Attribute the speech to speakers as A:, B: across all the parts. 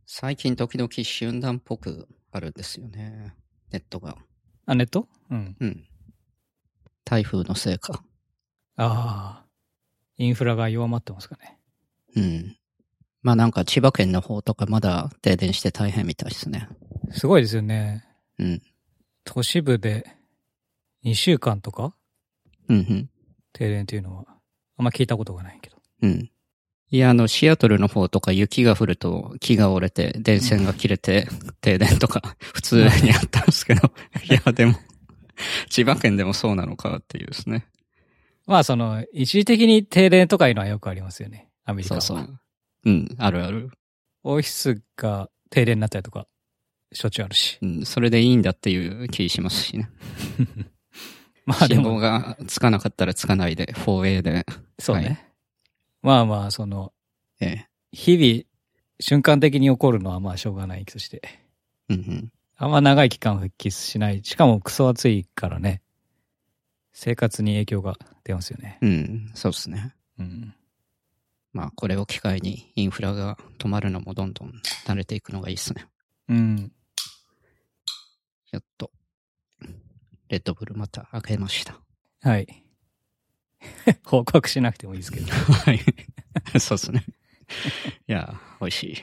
A: 最近時々瞬間っぽくあるんですよね。ネットが。
B: あ、ネット？うん。
A: うん。台風のせいか。
B: ああ。インフラが弱まってますかね。
A: うん。まあなんか千葉県の方とかまだ停電して大変みたいですね。
B: すごいですよね。
A: うん。
B: 都市部で2週間とか
A: うんうん。
B: 停電っていうのはあんま聞いたことがないけど。
A: うん。いや、シアトルの方とか雪が降ると木が折れて電線が切れて停電とか普通にあったんですけど。いや、でも、千葉県でもそうなのかっていうですね。
B: まあ一時的に停電とかいうのはよくありますよね。アメリカは。
A: そうそう。うん、あるある。
B: オフィスが停電になったりとか、しょっちゅうあるし。
A: うん、それでいいんだっていう気しますしね。
B: まあで
A: 信号
B: も、
A: がつかなかったらつかないで、4A で。
B: そうね。
A: はい、
B: まあまあ、
A: ええ。
B: 日々、瞬間的に起こるのはまあしょうがないとして。
A: うんうん。
B: あんま長い期間復帰しない。しかもクソ暑いからね。生活に影響が出ますよね。
A: うん、そうですね。
B: うん。
A: まあ、これを機会にインフラが止まるのもどんどん慣れていくのがいいですね。
B: うん。
A: やっと、レッドブルまた開けました。
B: はい。報告しなくてもいいですけど。
A: はい。そうですね。いや、美味しい。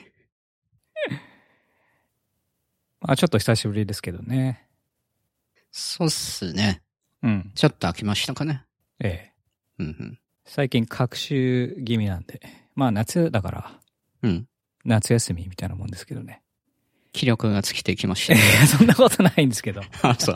B: まあちょっと久しぶりですけどね。
A: そうっすね。
B: うん。
A: ちょっと開きましたかね。
B: ええ。
A: うんうん。
B: 最近学習気味なんで。まあ夏だから、
A: うん。
B: 夏休みみたいなもんですけどね。
A: 気力が尽きてきましたね。
B: そんなことないんですけど。
A: あ、そう。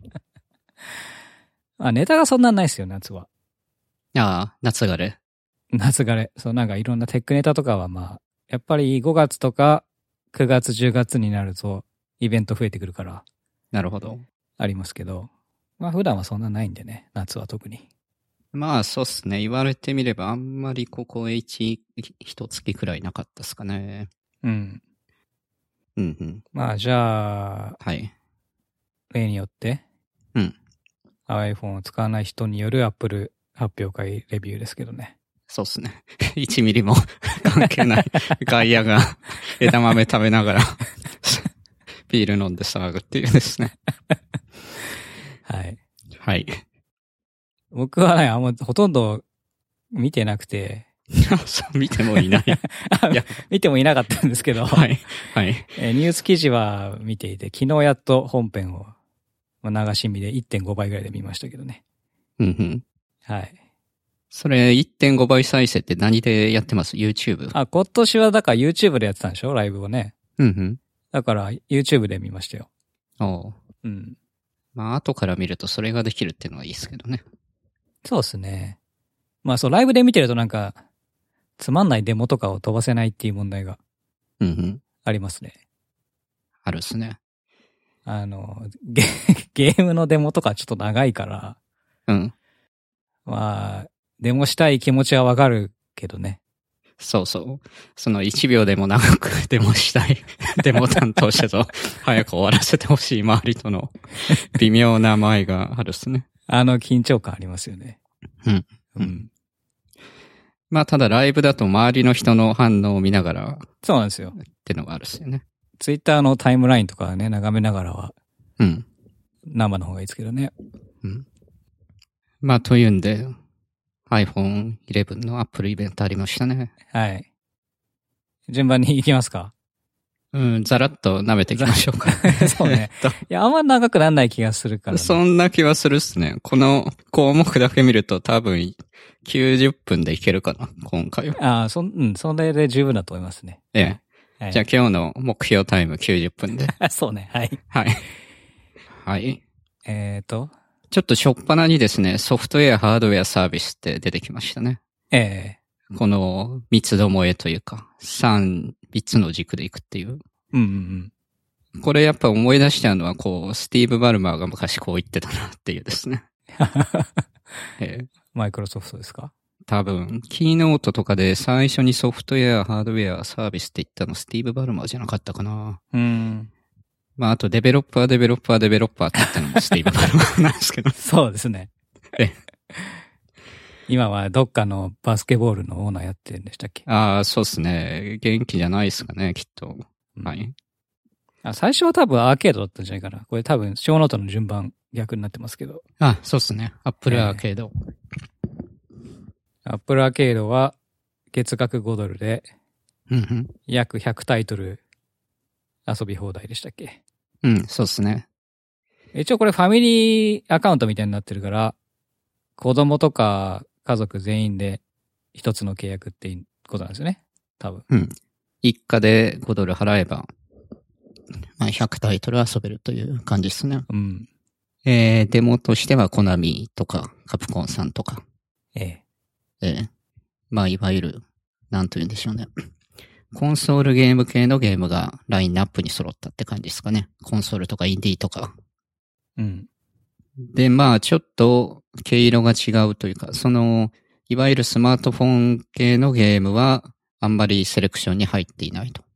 B: あ、ネタがそんなんないですよ、夏は。
A: ああ、夏枯れ。
B: 夏枯れ。そう、なんかいろんなテックネタとかはまあ、やっぱり5月とか9月、10月になるとイベント増えてくるから
A: なるほど。
B: ありますけど、まあ普段はそんなないんでね、夏は特に。
A: まあ、そうっすね。言われてみれば、あんまりここ一月くらいなかったっすかね。
B: うん。
A: うんうん。
B: まあじゃあ、
A: はい。
B: 例によって、
A: うん。
B: iPhone を使わない人による Apple 発表会レビューですけどね。
A: そうっすね。1ミリも関係ない外野が枝豆食べながらビール飲んで騒ぐっていうですね。
B: はい。
A: はい。
B: 僕はね、ほとんど見てなくて、
A: そう見てもいない。いや
B: 見てもいなかったんですけど、
A: はい。はい。
B: ニュース記事は見ていて、昨日やっと本編を流し見で 1.5 倍ぐらいで見ましたけどね。
A: うんうん。
B: はい。
A: それ 1.5 倍再生って何でやってます ?YouTube?
B: あ、今年はだから YouTube でやってたんでしょライブをね。
A: うんうん。
B: だから YouTube で見ましたよ。
A: おう。
B: うん。
A: まあ、後から見るとそれができるっていうのはいいですけどね。
B: そうですね。まあそう、ライブで見てるとなんか、つまんないデモとかを飛ばせないっていう問題が
A: うんうん。
B: ありますね。
A: あるっすね。
B: ゲームのデモとかちょっと長いから、
A: うん。
B: まあ、デモしたい気持ちはわかるけどね。
A: そうそう。その1秒でも長くデモしたい。デモ担当者と早く終わらせてほしい周りとの微妙な間合いがあるっすね。
B: 緊張感ありますよね。
A: うん。
B: うん。
A: まあ、ただライブだと周りの人の反応を見ながら
B: そうなんですよ。
A: ってのがあるっすよね。
B: ツイッターのタイムラインとかね、眺めながらは、
A: うん。
B: 生の方がいいですけどね。
A: うん。まあ、というんで、iPhone 11の Apple イベントありましたね。
B: はい。順番に行きますか？
A: うん、ざらっと舐めていきましょうか。
B: そうね。いや、あんま長くなんない気がするからね。
A: そんな気はするっすね。この項目だけ見ると多分90分でいけるかな、今回は。
B: ああ、それで十分だと思いますね。
A: ええ。
B: はい、
A: じゃあ今日の目標タイム90分で。
B: そうね、はい。
A: はい。はい。ちょっと初っ端にですね、ソフトウェア、ハードウェア、サービスって出てきましたね。この三つどもえというか、3つの軸でいくっていう。
B: うんうん
A: うん。これやっぱ思い出しちゃうのは、こう、スティーブ・バルマーが昔こう言ってたなっていうですね。
B: マイクロソフトですか？
A: 多分、キーノートとかで最初にソフトウェア、ハードウェア、サービスって言ったのスティーブ・バルマーじゃなかったかな。まあ、あとデベロッパーって言ったのもスティーブ・バルマーなんですけど。
B: そうですね。今はどっかのバスケボールのオーナーやってるんでしたっけ？
A: ああ、そうですね。元気じゃないですかね、きっと。 はい。
B: 最初は多分アーケードだったんじゃないかな。これ多分、小ノートの順番逆になってますけど。
A: そうですね。Apple アーケード。
B: Apple アーケードは月額$5で、
A: うんうん、
B: 約100タイトル遊び放題でしたっけ？
A: うん、そうですね。
B: 一応これファミリーアカウントみたいになってるから、子供とか家族全員で一つの契約っていうことなんですよね。多分。
A: うん。一家で$5払えば、まあ、100タイトル遊べるという感じですね。
B: うん。
A: デモとしてはコナミとかカプコンさんとか。まあ、いわゆる、なんと言うんでしょうね。コンソールゲーム系のゲームがラインナップに揃ったって感じですかね。コンソールとかインディーとか。
B: うん。
A: で、まあ、ちょっと毛色が違うというか、いわゆるスマートフォン系のゲームは、あんまりセレクションに入っていないと。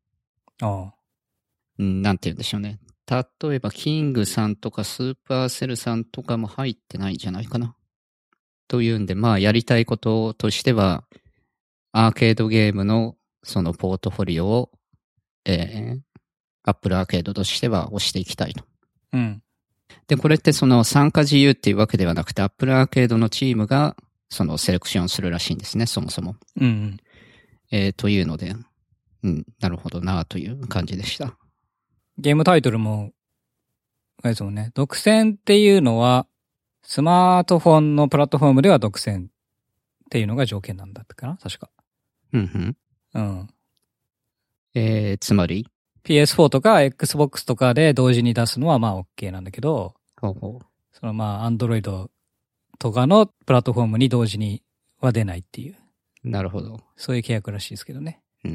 A: なんて言うんでしょうね。例えば、キングさんとかスーパーセルさんとかも入ってないんじゃないかな。というんで、まあ、やりたいこととしては、アーケードゲームのそのポートフォリオを、Apple アーケードとしては押していきたいと。
B: うん。
A: で、これってその参加自由っていうわけではなくて、Apple アーケードのチームがそのセレクションするらしいんですね、そもそも。
B: うん。
A: というので、なるほどなという感じでした。
B: ゲームタイトルも、あれですもんね。独占っていうのは、スマートフォンのプラットフォームでは独占っていうのが条件なんだったかな確か。
A: うん。つまり
B: PS4 とか Xbox とかで同時に出すのはまあ OK なんだけど、そのまあ Android とかのプラットフォームに同時には出ないっていう。
A: なるほど。
B: そういう契約らしいですけどね。
A: うん。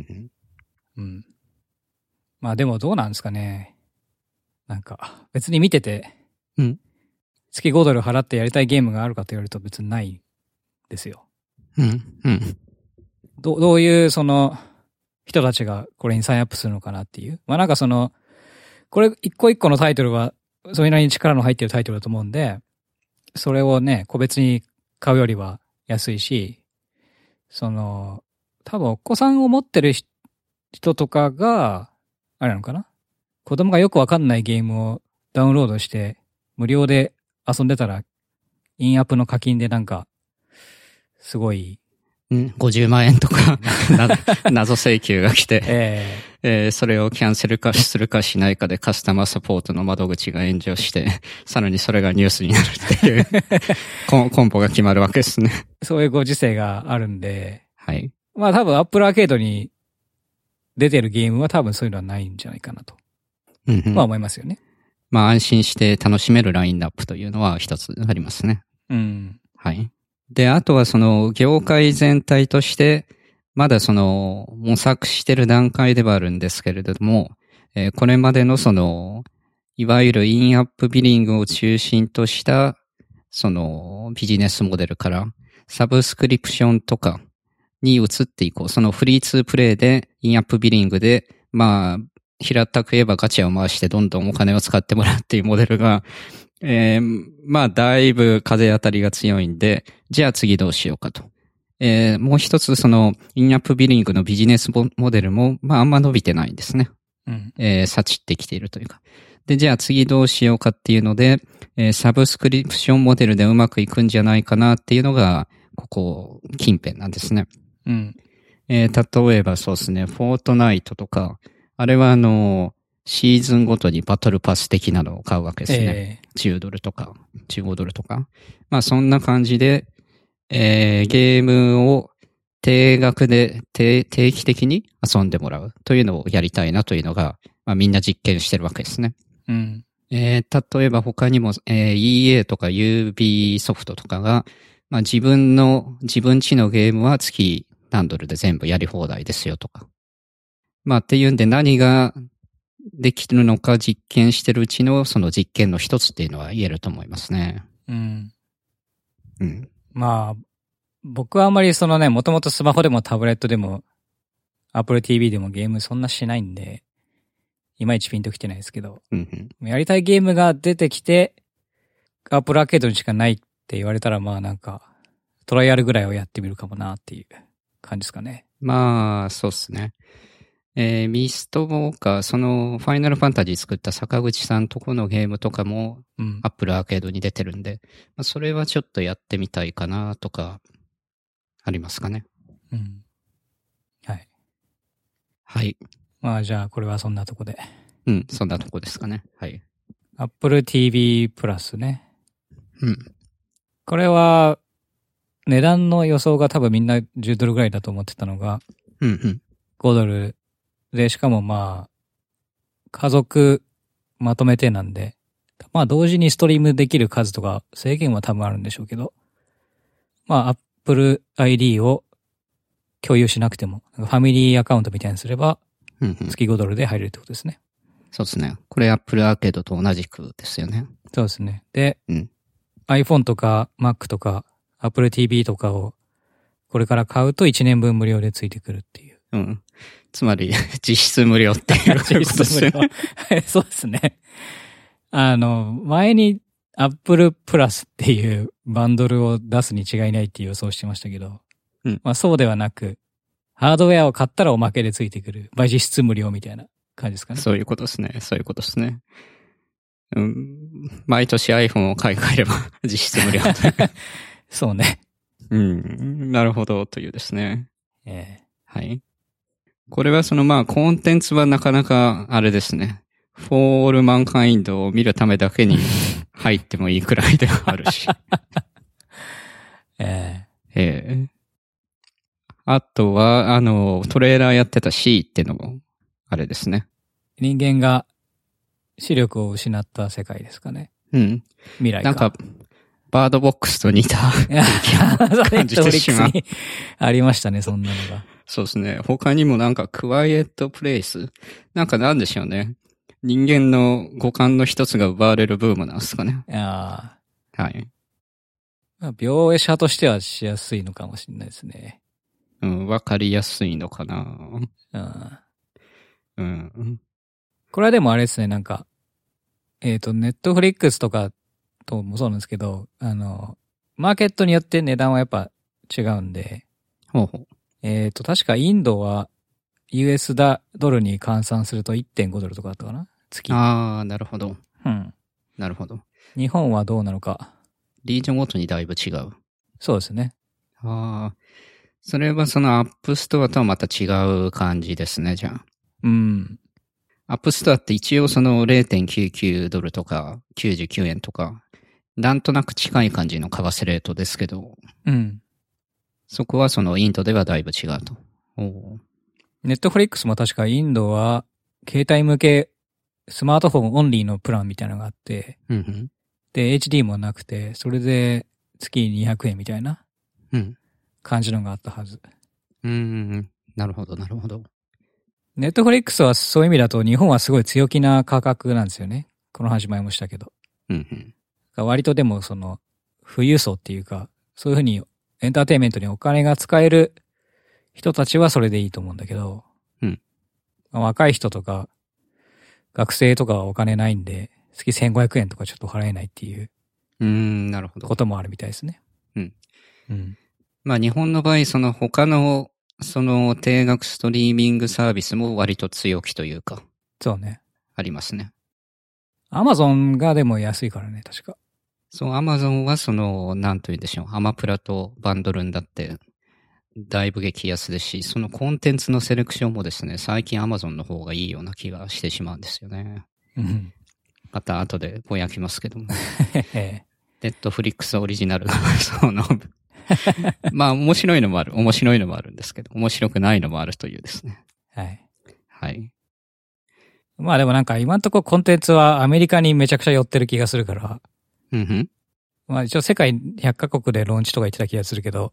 B: まあでもどうなんですかね。なんか別に見てて、月$5払ってやりたいゲームがあるかと言われると別にないですよ。どういうその人たちがこれにサインアップするのかなっていう。まあなんかこれ一個一個のタイトルはそれなりに力の入ってるタイトルだと思うんで、それをね、個別に買うよりは安いし、多分お子さんを持ってる人とかが、あれなのかな？子供がよくわかんないゲームをダウンロードして無料で遊んでたら、インアップの課金でなんか、すごい、
A: 50万円とか謎請求が来て、それをキャンセル化するかしないかでカスタマーサポートの窓口が炎上して、さらにそれがニュースになるっていうコンポが決まるわけですね。
B: そういうご時世があるんで、
A: はい。
B: まあ多分 Apple アーケードに出てるゲームは多分そういうのはないんじゃないかなと。まあ思いますよね。
A: まあ安心して楽しめるラインナップというのは一つありますね。はい。で、あとは業界全体として、まだ模索してる段階ではあるんですけれども、これまでのいわゆるインアップビリングを中心とした、ビジネスモデルから、サブスクリプションとかに移っていこう。フリーツープレイで、インアップビリングで、まあ、平たく言えばガチャを回してどんどんお金を使ってもらうっていうモデルが、まあ、だいぶ風当たりが強いんで、じゃあ次どうしようかと。もう一つインアップビリングのビジネスモデルも、まあ、あんま伸びてないんですね。さちってきているというか。で、じゃあ次どうしようかっていうので、サブスクリプションモデルでうまくいくんじゃないかなっていうのが、ここ、近辺なんですね。例えばそうですね、フォートナイトとか、あれはシーズンごとにバトルパス的なのを買うわけですね。$10とか、$15とか。まあそんな感じで、ゲームを定額で定期的に遊んでもらうというのをやりたいなというのが、まあみんな実験してるわけですね。例えば他にも、EA とか UB ソフトとかが、まあ自分ちのゲームは月何ドルで全部やり放題ですよとか。まあっていうんで何ができるのか実験してるうちのその実験の一つっていうのは言えると思いますね。
B: まあ、僕はあんまりもともとスマホでもタブレットでも、Apple TV でもゲームそんなしないんで、いまいちピンときてないですけど、やりたいゲームが出てきて、Apple アーケードにしかないって言われたらまあなんか、トライアルぐらいをやってみるかもなっていう感じですかね。
A: まあ、そうですね。 ミストウォーカー、その、ファイナルファンタジー作った坂口さんとこのゲームとかも、アップルアーケードに出てるんで、まあ、それはちょっとやってみたいかなとか、ありますかね。
B: うん。はい。
A: はい。
B: まあじゃあ、これはそんなとこで。
A: うん、そんなとこですかね。はい。
B: Apple TV プラスね。
A: うん。
B: これは、値段の予想が多分みんな10ドルぐらいだと思ってたのが、
A: うんうん。
B: 5ドルで、しかもまあ、家族まとめてなんで、まあ同時にストリームできる数とか制限は多分あるんでしょうけど、まあ Apple ID を共有しなくても、ファミリーアカウントみたいにすれば、月5ドルで入れるってことですね。
A: そうですね。これ Apple アーケードと同じくですよね。
B: そうですね。で、iPhone とか Mac とか Apple TV とかをこれから買うと1年分無料でついてくるっていう。
A: うん。つまり、実質無料っていうことですね。
B: そうですね。前に Apple Plus っていうバンドルを出すに違いないっていう予想してましたけど、まあそうではなく、ハードウェアを買ったらおまけでついてくる。実質無料みたいな感じですかね。
A: そういうことですね。そういうことですね。毎年 iPhone を買い替えれば実質無料。
B: そうね。
A: なるほど、というですね。はい。これはコンテンツはなかなか、あれですね。For All Mankind を見るためだけに入ってもいいくらいではあるし。あとは、トレーラーやってた C ってのも、あれですね。
B: 人間が視力を失った世界ですかね。未来か。
A: なんか、バードボックスと似た感じてしまう。
B: ありましたね、そんなのが。
A: そうですね。他にもクワイエットプレイス。なんでしょうね。人間の五感の一つが奪われるブームなんですかね。はい。
B: 描写としてはしやすいのかもしれないですね。
A: わかりやすいのかな。
B: これはでもあれですね、ネットフリックスとかともそうなんですけど、マーケットによって値段はやっぱ違うんで、確かインドは US ドルに換算すると 1.5 ドルとかだったかな月。
A: ああ、なるほど。なるほど。
B: 日本はどうなのか。
A: リージョンごとにだいぶ違う。
B: そうですね。
A: それはアップストアとはまた違う感じですね、じゃあ。アップストアって一応0.99 ドルとか99円とか、なんとなく近い感じの為替レートですけど、そこはインドではだいぶ違うと。
B: ネットフリックスも確かインドは携帯向けスマートフォンオンリーのプランみたいなのがあって、で HD もなくて、それで月200円みたいな感じのがあったはず。
A: なるほど、なるほど。
B: ネットフリックスはそういう意味だと日本はすごい強気な価格なんですよね。この話前もしたけど。割とでも富裕層っていうか、そういうふうにエンターテインメントにお金が使える人たちはそれでいいと思うんだけど、若い人とか学生とかはお金ないんで、月1500円とかちょっと払えないっていう。
A: なるほど。
B: こともあるみたいですね。
A: まあ日本の場合、他の定額ストリーミングサービスも割と強気というか。
B: そうね。
A: ありますね。
B: アマゾンがでも安いからね、確か。
A: そう、アマゾンはなんと言うんでしょう。アマプラとバンドルになって、だいぶ激安ですし、そのコンテンツのセレクションもですね、最近アマゾンの方がいいような気がしてしまうんですよね。また後でぼやきますけども。ネットフリックスオリジナルまあ面白いのもあるんですけど、面白くないのもあるというですね。はい。
B: まあでも今んとこコンテンツはアメリカにめちゃくちゃ寄ってる気がするから。まあ一応世界100カ国でローンチとか言ってた気がするけど、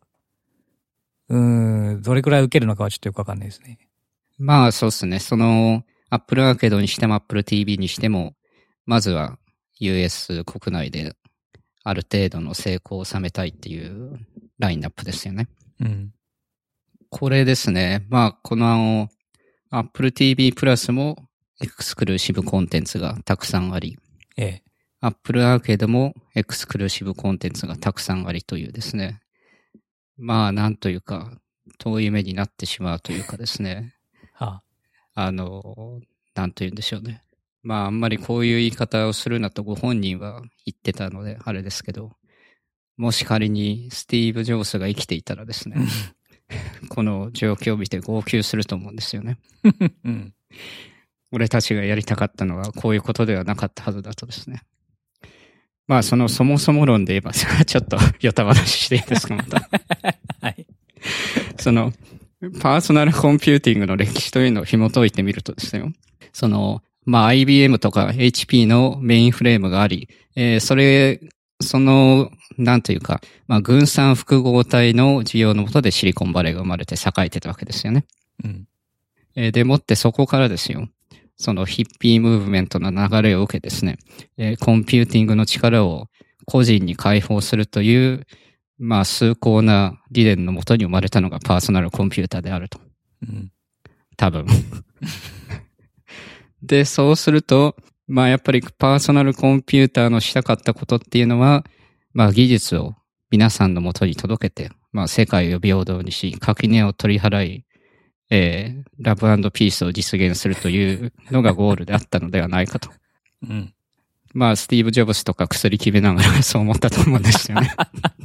B: どれくらい受けるのかはちょっとよくわかんないですね。
A: まあそうですね。Apple アーケードにしても Apple TV にしても、まずは US 国内である程度の成功を収めたいっていうラインナップですよね。これですね。まあこのApple TV プラスもエクスクルーシブコンテンツがたくさんあり、Apple アーケードもエクスクルーシブコンテンツがたくさんありというですね。まあなんというか、遠い目になってしまうというかですね。 なんと言うんでしょうね。まああんまりこういう言い方をするなとご本人は言ってたのであれですけど、もし仮にスティーブ・ジョブズが生きていたらですね、この状況を見て号泣すると思うんですよね。
B: うん、
A: 俺たちがやりたかったのはこういうことではなかったはずだとですね。まあそもそも論で言えば、ちょっとヨタ話していいですか、また。
B: はい。
A: パーソナルコンピューティングの歴史というのを紐解いてみるとですね、まあ IBM とか HP のメインフレームがあり、なんというか、まあ軍産複合体の需要の下でシリコンバレーが生まれて栄えてたわけですよね。
B: うん。
A: でもってそこからですよ。そのヒッピームーブメントの流れを受けですね、コンピューティングの力を個人に解放するという、まあ崇高な理念のもとに生まれたのがパーソナルコンピューターであると。
B: うん、
A: 多分。で、そうすると、まあやっぱりパーソナルコンピューターのしたかったことっていうのは、まあ技術を皆さんのもとに届けて、まあ世界を平等にし、垣根を取り払い、ラブ&ピースを実現するというのがゴールであったのではないかと。
B: うん。
A: まあ、スティーブ・ジョブズとか薬決めながらそう思ったと思うんですよね。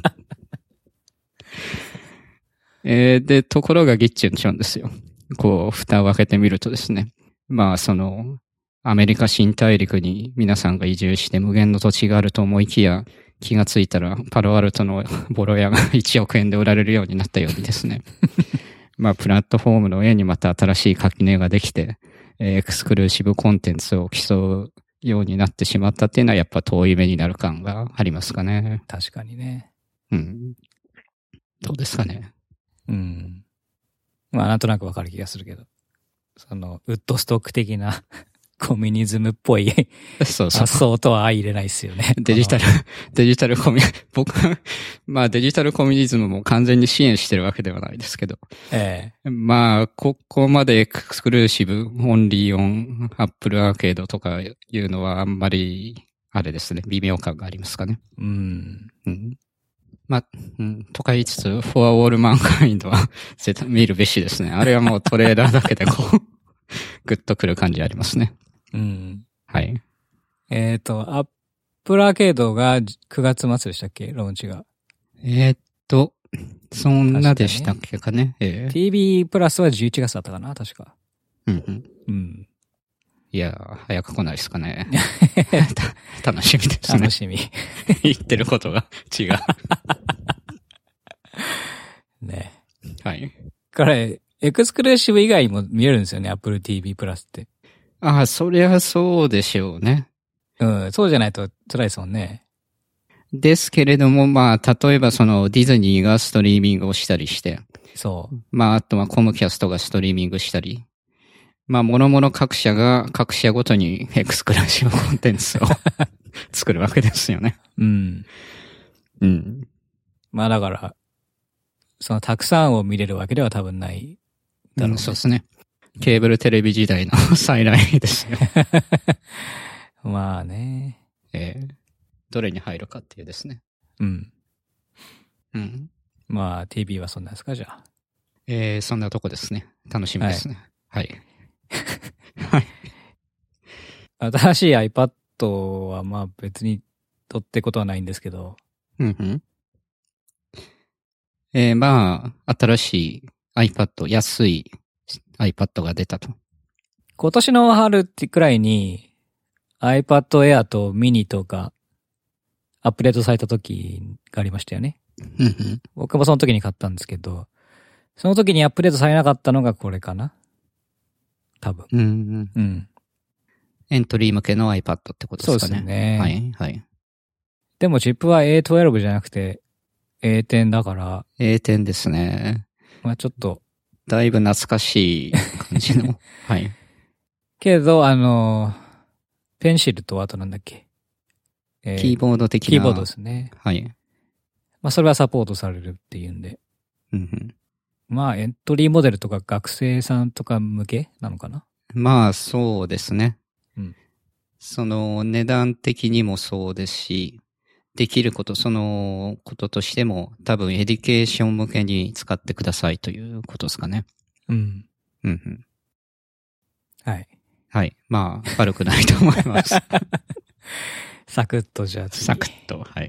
A: で、ところがギッチュンチョンですよ。こう、蓋を開けてみるとですね。まあ、アメリカ新大陸に皆さんが移住して無限の土地があると思いきや、気がついたらパロアルトのボロ屋が1億円で売られるようになったようにですね。まあ、プラットフォームの上にまた新しい垣根ができて、エクスクルーシブコンテンツを競うようになってしまったっていうのはやっぱ遠い目になる感がありますかね。
B: 確かにね。
A: うん。どうですかね。
B: うん。まあ、なんとなくわかる気がするけど。ウッドストック的なコミュニズムっぽい
A: そうそう。
B: 発想とは相入れないですよね。
A: デジタル僕は、まあデジタルコミュニズムも完全に支援してるわけではないですけど。まあ、ここまでエクスクルーシブ、オンリーオン、アップルアーケードとかいうのはあんまり、あれですね、微妙感がありますかね。
B: うん。
A: うん。まあ、うん、とか言いつつ、フォアウォールマンカインドは絶対見るべしですね。あれはもうトレーダーだけでこう、グッとくる感じありますね。
B: うん。
A: はい。
B: アップルアーケードが9月末でしたっけローンチが。
A: そんなでしたっけかね。
B: TV プラスは11月だったかな確か。
A: うんうん。
B: うん。
A: いやー、早く来ないですかね。楽しみですね。
B: 楽しみ。
A: 言ってることが違う。
B: ね。
A: はい。
B: これ、エクスクルーシブ以外も見えるんですよね、Apple TV プラスって。
A: ああ、そりゃそうでしょうね。
B: うん、そうじゃないと辛いですもんね。
A: ですけれども、まあ、例えばディズニーがストリーミングをしたりして。
B: そう。
A: まあ、あとはコムキャストがストリーミングしたり。まあ、もろもろ各社が各社ごとにエクスクルーシブコンテンツを作るわけですよね。
B: うん。
A: うん。
B: まあだから、たくさんを見れるわけでは多分ないだろうね。
A: そうですね。ケーブルテレビ時代の再来ですよ。
B: まあね。
A: どれに入るかっていうですね。
B: うん。
A: うん。
B: まあ TV はそんなんですか、じゃ
A: あ。そんなとこですね。楽しみですね。はい。はい。
B: 新しい iPad はまあ別に取ってことはないんですけど。
A: うんうん。まあ、新しい iPad、安い iPad が出たと。
B: 今年の春ってくらいに iPad Air と mini とかアップデートされた時がありましたよね。
A: うんうん。
B: 僕もその時に買ったんですけど、その時にアップデートされなかったのがこれかな多分。
A: うんうん。
B: うん。
A: エントリー向けの iPad ってことですかね。
B: そうですね。
A: はい、はい。
B: でもチップは A12 じゃなくて A10 だから。
A: A10 ですね。
B: まあちょっと。
A: だいぶ懐かしい感じの。はい。
B: けど、ペンシルとあとなんだっけ。
A: キーボード的な。
B: キーボードですね。
A: はい。
B: まあそれはサポートされるっていうんで。
A: うんうん。
B: まあエントリーモデルとか学生さんとか向けなのかな。
A: まあそうですね。
B: うん。
A: 値段的にもそうですし、できること、こととしても多分エデュケーション向けに使ってくださいということですかね。
B: うん。
A: うんうん。
B: はい。
A: はい。まあ、悪くないと思います。
B: サクッとじゃあ次。
A: サクッと、はい。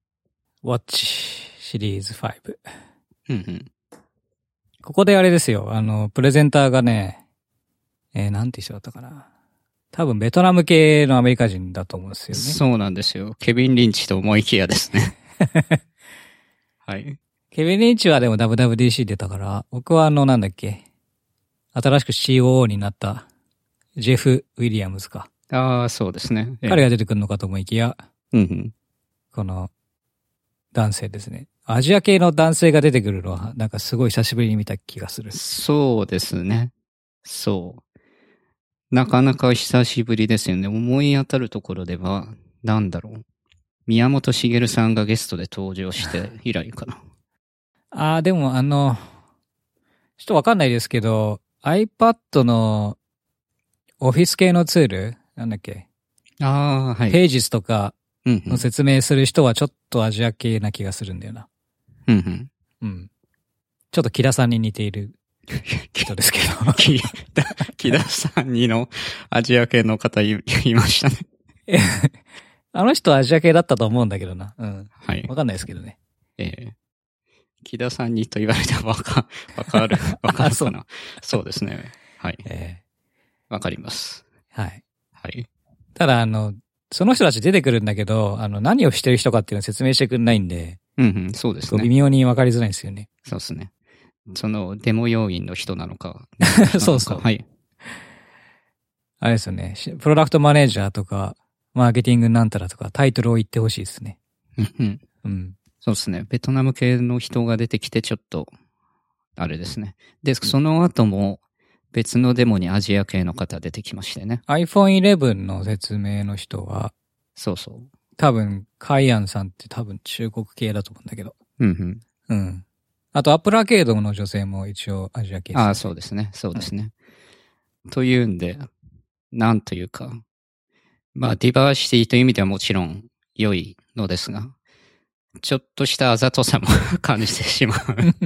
B: Watch シリーズ5。
A: うんうん。
B: ここであれですよ。プレゼンターがね、なんて人だったかな。多分ベトナム系のアメリカ人だと思うんですよね。
A: そうなんですよ。ケビン・リンチと思いきやですね。はい。
B: ケビン・リンチはでも WWDC 出たから、僕はなんだっけ。新しく COO になったジェフ・ウィリアムズか。
A: ああ、そうですね。
B: 彼が出てくるのかと思いきや、
A: うんうん、
B: この男性ですね。アジア系の男性が出てくるのは、なんかすごい久しぶりに見た気がする。
A: そうですね。そう。なかなか久しぶりですよね。思い当たるところでは、なんだろう。宮本茂さんがゲストで登場して以来かな。
B: ああ、でもちょっとわかんないですけど、iPad のオフィス系のツール、なんだっけ。
A: ああ、はい。
B: ページスとかの
A: うんうん、
B: 説明する人はちょっとアジア系な気がするんだよな。
A: うんうん。
B: うん。ちょっと木田さんに似ている人ですけど。
A: 木田さんにのアジア系の方いましたね。
B: あの人はアジア系だったと思うんだけどな。うん。
A: はい。
B: わかんないですけどね。
A: 木田さんにと言われたらわかるかな。そうですね。はい。わかります。
B: はい。
A: はい。
B: ただその人たち出てくるんだけど、何をしてる人かっていうのを説明してくれないんで。
A: うんうん、そうですね。
B: 微妙にわかりづらいんですよね。
A: そうですね。そのデモ要員の人なのか。
B: そうそう。
A: はい。
B: あれですよね。プロダクトマネージャーとか、マーケティングなんたらとか、タイトルを言ってほしいですね。
A: うん。そうですね。ベトナム系の人が出てきてちょっと、あれですね。で、その後も別のデモにアジア系の方出てきましてね。
B: iPhone 11の説明の人は、
A: そうそう。
B: 多分、カイアンさんって多分中国系だと思うんだけど。
A: うんうん。
B: うん。あと、アップルアーケードの女性も一応アジア系です、ね。
A: ああ、そうですね。そうですね。というんで、なんというか、まあ、ディバーシティという意味ではもちろん良いのですが、ちょっとしたあざとさも感じてしまう。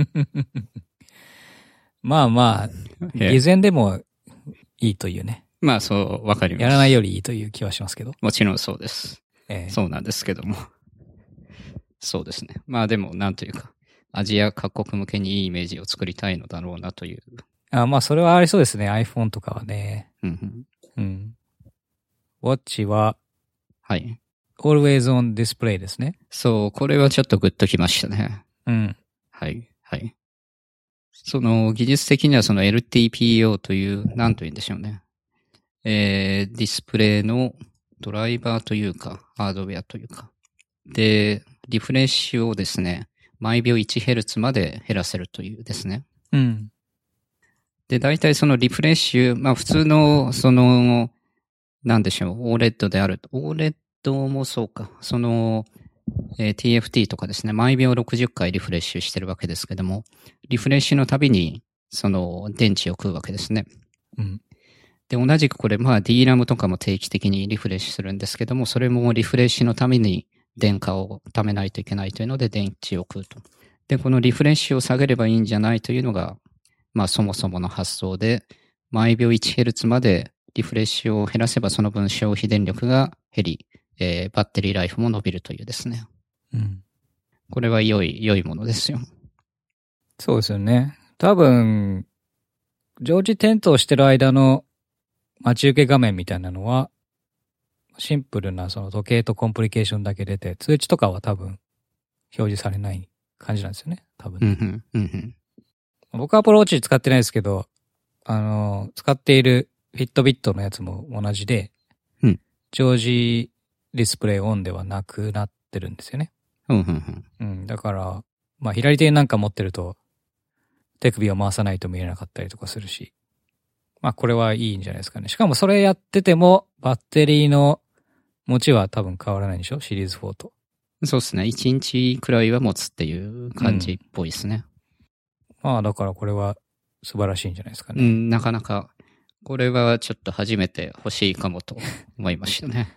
B: まあまあ、偽善でもいいというね。
A: まあそう、わかります。
B: やらないよりいいという気はしますけど。
A: もちろんそうです。そうなんですけども。そうですね。まあでも、なんというか、アジア各国向けにいいイメージを作りたいのだろうなという。
B: まあそれはありそうですね。iPhone とかはね。
A: うん
B: うん。Watch は、
A: はい。
B: Always on Display ですね。
A: そう、これはちょっとグッときましたね。
B: うん。
A: はい、はい。その、技術的にはその LTPO という、なんというんでしょうね。ディスプレイのドライバーというか、ハードウェアというか。で、リフレッシュをですね、毎秒 1Hz まで減らせるというですね。
B: うん。
A: で、大体そのリフレッシュ、まあ普通の、なんでしょう、OLED である。OLED もそうか。TFT とかですね、毎秒60回リフレッシュしてるわけですけども、リフレッシュのたびに、電池を食うわけですね。
B: うん。
A: で、同じくこれ、まあ DRAM とかも定期的にリフレッシュするんですけども、それもリフレッシュのために電荷を貯めないといけないというので、電池を食うと。で、このリフレッシュを下げればいいんじゃないというのが、まあそもそもの発想で、毎秒 1Hz までリフレッシュを減らせばその分消費電力が減り、バッテリーライフも伸びるというですね。
B: うん。
A: これは良いものですよ。
B: そうですよね。多分、常時点灯してる間の待ち受け画面みたいなのは、シンプルなその時計とコンプリケーションだけ出て、通知とかは多分表示されない感じなんですよね。多分、ね。僕はアプローチ使ってないですけど、使っているフィットビットのやつも同じで、常時ディスプレイオンではなくなってるんですよね。だから、まあ左手になんか持ってると、手首を回さないと見えなかったりとかするし、まあこれはいいんじゃないですかね。しかもそれやってても、バッテリーの持ちは多分変わらないんでしょ？シリーズ4と。
A: そうですね。1日くらいは持つっていう感じっぽいですね。
B: まあだからこれは素晴らしいんじゃないですかね。
A: なかなか、これはちょっと初めて欲しいかもと思いましたね。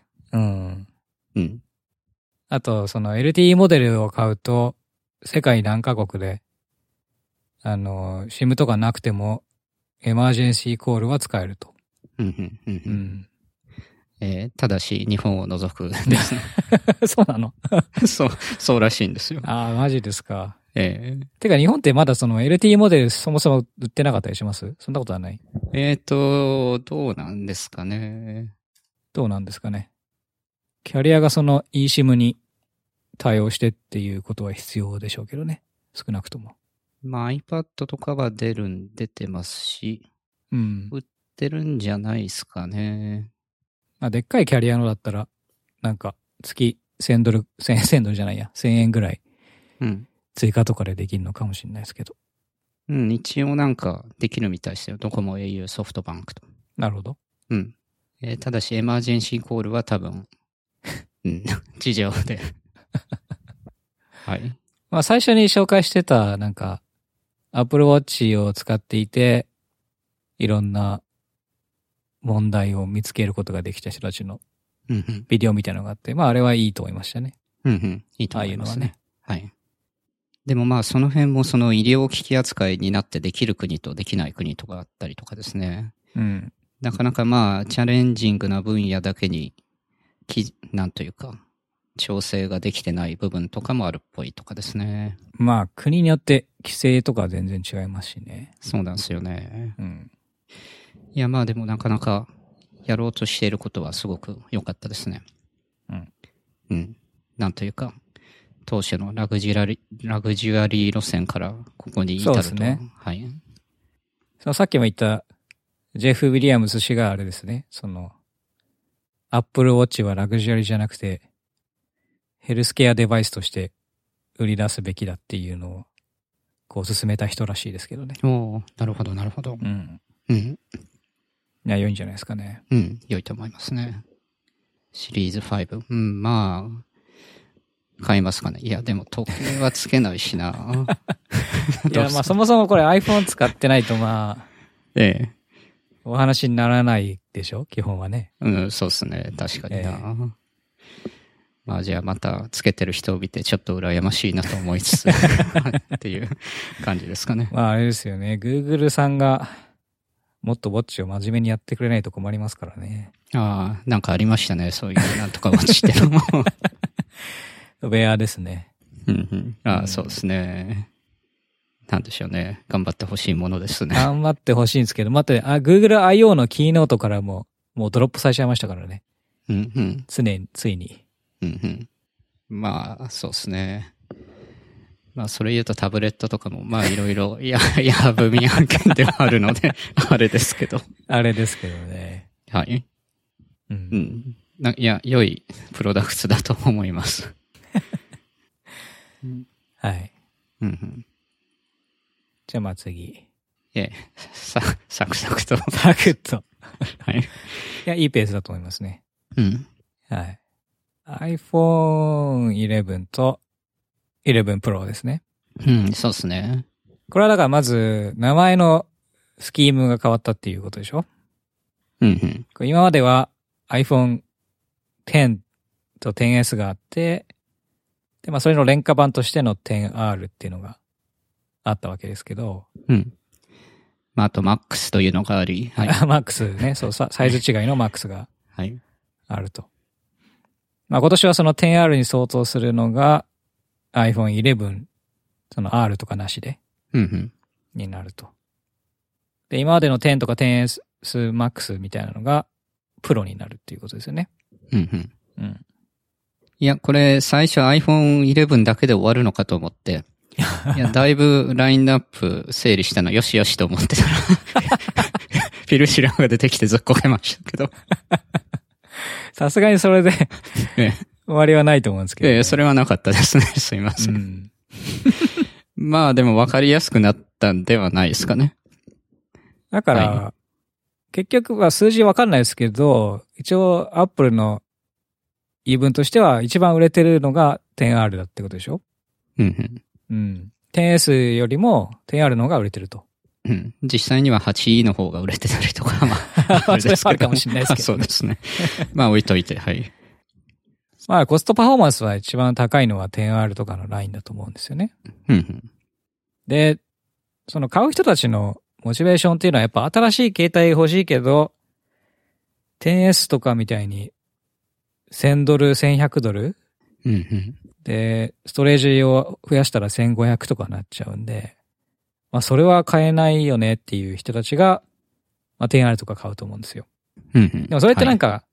B: あと、その LTE モデルを買うと、世界何カ国で、SIM とかなくても、エマージェンシーコールは使えると。
A: ただし、日本を除くですね。
B: そうなの
A: そうらしいんですよ。
B: ああ、マジですか。てか日本ってまだその LTE モデルそもそも売ってなかったりします？そんなことはない？
A: どうなんですかね。
B: どうなんですかね。キャリアがその eSIM に対応してっていうことは必要でしょうけどね。少なくとも。
A: まあ iPad とかは出てますし、売ってるんじゃないですかね。
B: まあ、でっかいキャリアのだったら、なんか月1000ドルじゃないや、1000円ぐらい。追加とかでできるのかもしれないですけど。
A: 一応なんかできるみたいですよ。ドコモ、au、ソフトバンクと。
B: なるほど。
A: ただし、エマージェンシーコールは多分、事情で。はい。
B: まあ最初に紹介してた、なんか、Apple Watch を使っていて、いろんな問題を見つけることができた人たちのビデオみたいなのがあって、まああれはいいと思いましたね。
A: いいと思いますね。はい。でもまあその辺もその医療機器扱いになってできる国とできない国とかあったりとかですね。なかなかまあチャレンジングな分野だけに、なんというか、調整ができてない部分とかもあるっぽいとかですね。
B: まあ国によって規制とか全然違いますしね。
A: そうなんですよね。いやまあでもなかなかやろうとしていることはすごく良かったですね。なんというか、当初のラグジュアリー路線からここに至ると。そうですね。はい。
B: さっきも言ったジェフ・ウィリアムス氏があれですね。その、Apple Watch はラグジュアリーじゃなくて、ヘルスケアデバイスとして売り出すべきだっていうのを、こう進めた人らしいですけどね。
A: なるほど、なるほど。
B: いや、良いんじゃないですかね。
A: 良いと思いますね。シリーズ5。まあ、買いますかね。いや、でも時計はつけないしな。
B: いや、まあそもそもこれ iPhone 使ってないとまあ、お話にならないでしょ基本はね。
A: そうですね。確かにな。まあじゃあまたつけてる人を見てちょっと羨ましいなと思いつつっていう感じですかね。
B: まああれですよね。Google さんがもっとウォッチを真面目にやってくれないと困りますからね。
A: なんかありましたね。そういうなんとかウォッチってのも。
B: ウェアですね。
A: そうですね。なんでしょうね。頑張ってほしいものですね。
B: 頑張ってほしいんですけど、待って、Google I.O. のキーノートからもうドロップされちゃいましたからね。ついに。
A: まあ、そうですね。まあ、それ言うとタブレットとかも、まあ、いろいろ、分民案件ではあるので、あれですけど。
B: あれですけどね。
A: はい。良いプロダクツだと思います。
B: はい。じゃあまあ次。
A: サクサクと。
B: サクッと。
A: はい。
B: いや、いいペースだと思いますね。はい。iPhone 11と11 Pro ですね。
A: そうですね。
B: これはだからまず、名前のスキームが変わったっていうことでしょ？今までは iPhone X と XS があって、で、まあそれの廉価版としての XR っていうのがあったわけですけど。
A: まああと MAX というのがあり。
B: MAX ね。そう、サイズ違いの MAX があると。まあ今年はその XR に相当するのが iPhone 11、その R とかなしで、になると。で、今までの10とか 10S Max みたいなのがプロになるっていうことですよね。
A: いや、これ最初 iPhone 11だけで終わるのかと思って、いや、だいぶラインナップ整理したのよしよしと思ってたら、フィルシラーが出てきてずっこけましたけど。
B: さすがにそれで終わりはないと思うんですけど、
A: それはなかったですね。すいません。まあでも分かりやすくなったんではないですかね。
B: だから、結局は数字分かんないですけど、一応 Apple の言い分としては一番売れてるのが 10R だってことでしょ10S よりも 10R の方が売れてると。
A: 実際には 8E の方が売れてたりとか、まあ、
B: それはあるかもしれないですけど、
A: そうですね。まあ置いといて、はい。
B: まあコストパフォーマンスは一番高いのは 10R とかのラインだと思うんですよね。で、その買う人たちのモチベーションっていうのはやっぱ新しい携帯欲しいけど、 10S とかみたいに1000ドル、1100ドル、
A: うんうん、
B: で、ストレージを増やしたら1500とかなっちゃうんで、まあそれは買えないよねっていう人たちが、まあ 10R とか買うと思うんですよ。
A: うんうん、
B: でもそれってなんか、はい、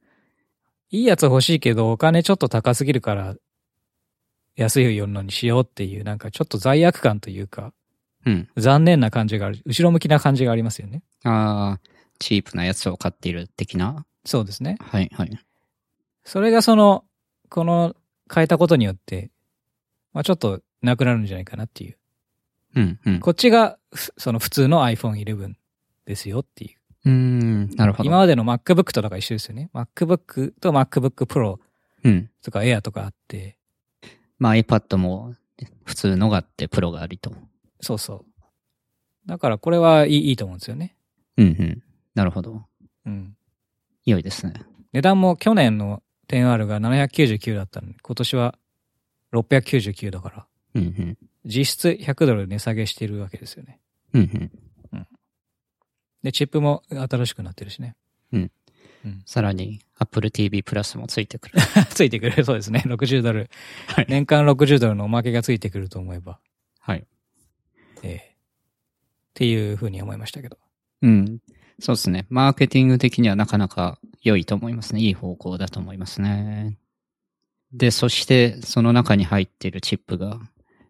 B: いいやつ欲しいけどお金ちょっと高すぎるから安いのにしようっていうなんかちょっと罪悪感というか、
A: うん、
B: 残念な感じがある、後ろ向きな感じがありますよね。
A: ああ、チープなやつを買っている的な。
B: そうですね。
A: はいはい。
B: それがこの変えたことによって、まあちょっとなくなるんじゃないかなっていう。
A: うんうん。
B: こっちがその普通の iPhone 11ですよっていう。
A: なるほど。
B: 今までの MacBook とか一緒ですよね。MacBook と MacBook Pro とか Air とかあって。
A: まあ iPad も普通のがあってプロがありと。
B: そうそう。だからこれはいいと思うんですよね。
A: うんうん。なるほど。
B: うん。
A: 良いですね。
B: 値段も去年の 10R が799だったのに、今年は699だから。
A: うんうん。
B: 実質100ドル値下げしてるわけですよね。
A: うんうん。うん。
B: で、チップも新しくなってるしね。
A: うん。うん、さらに Apple TV プラスもついてくる。
B: ついてくる。そうですね。60ドル。
A: はい。
B: 年間60ドルのおまけがついてくると思えば。
A: はい。
B: っていうふうに思いましたけど。
A: うん。そうですね。マーケティング的にはなかなか良いと思いますね。いい方向だと思いますね。で、そしてその中に入っているチップが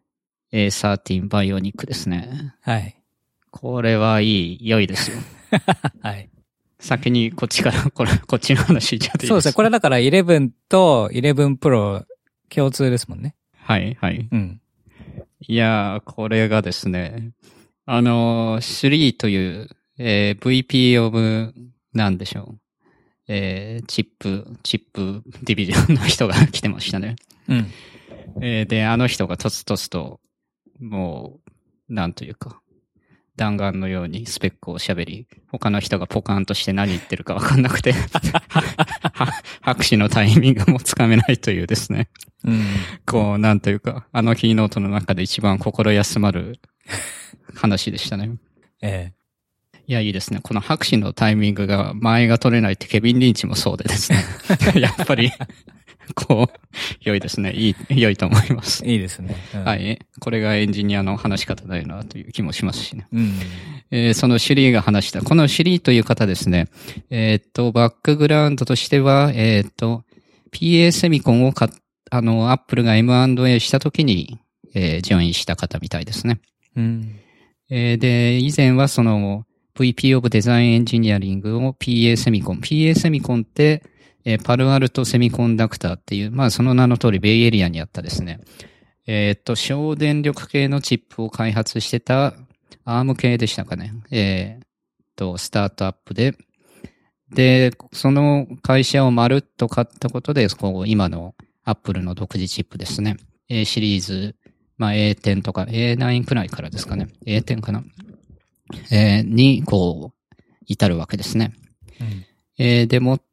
A: A13 バイオニックですね。
B: はい。
A: これ良いですよ。
B: はい。
A: 先にこっちからこっちの話じゃっていいですか。
B: そうですね。これだから11と11 Pro 共通ですもんね。
A: はいはい。
B: うん。
A: いやー、これがですね、3という、VP of なんでしょう。チップディビジョンの人が来てましたね。
B: うん。
A: で、あの人がとつとつと、もう、なんというか、弾丸のようにスペックを喋り、他の人がポカーンとして何言ってるかわかんなくて、拍手のタイミングもつかめないというですね。
B: うん、
A: こう、なんというか、あのキーノートの中で一番心休まる話でしたね。いや、いいですね。この拍手のタイミングが前が取れないってケビン・リンチもそうでですね。やっぱり、こう、良いですね。良いと思います。
B: いいですね。
A: うん、はい。これがエンジニアの話し方だよなという気もしますしね。
B: うん、
A: そのシュリーが話した。このシュリーという方ですね。バックグラウンドとしては、PA セミコンをアップルが M&A したときに、ジョインした方みたいですね。
B: うん、
A: で、以前はその VP of Design Engineering を PA セミコン。PA セミコンって、パルアルトセミコンダクターっていう、まあその名の通りベイエリアにあったですね。省電力系のチップを開発してたアーム系でしたかね。スタートアップで。で、その会社をまるっと買ったことで、今のアップルの独自チップですね。A シリーズ、まあ A10 とか A9 くらいからですかね。A10 かな。に、至るわけですね。うん、でもって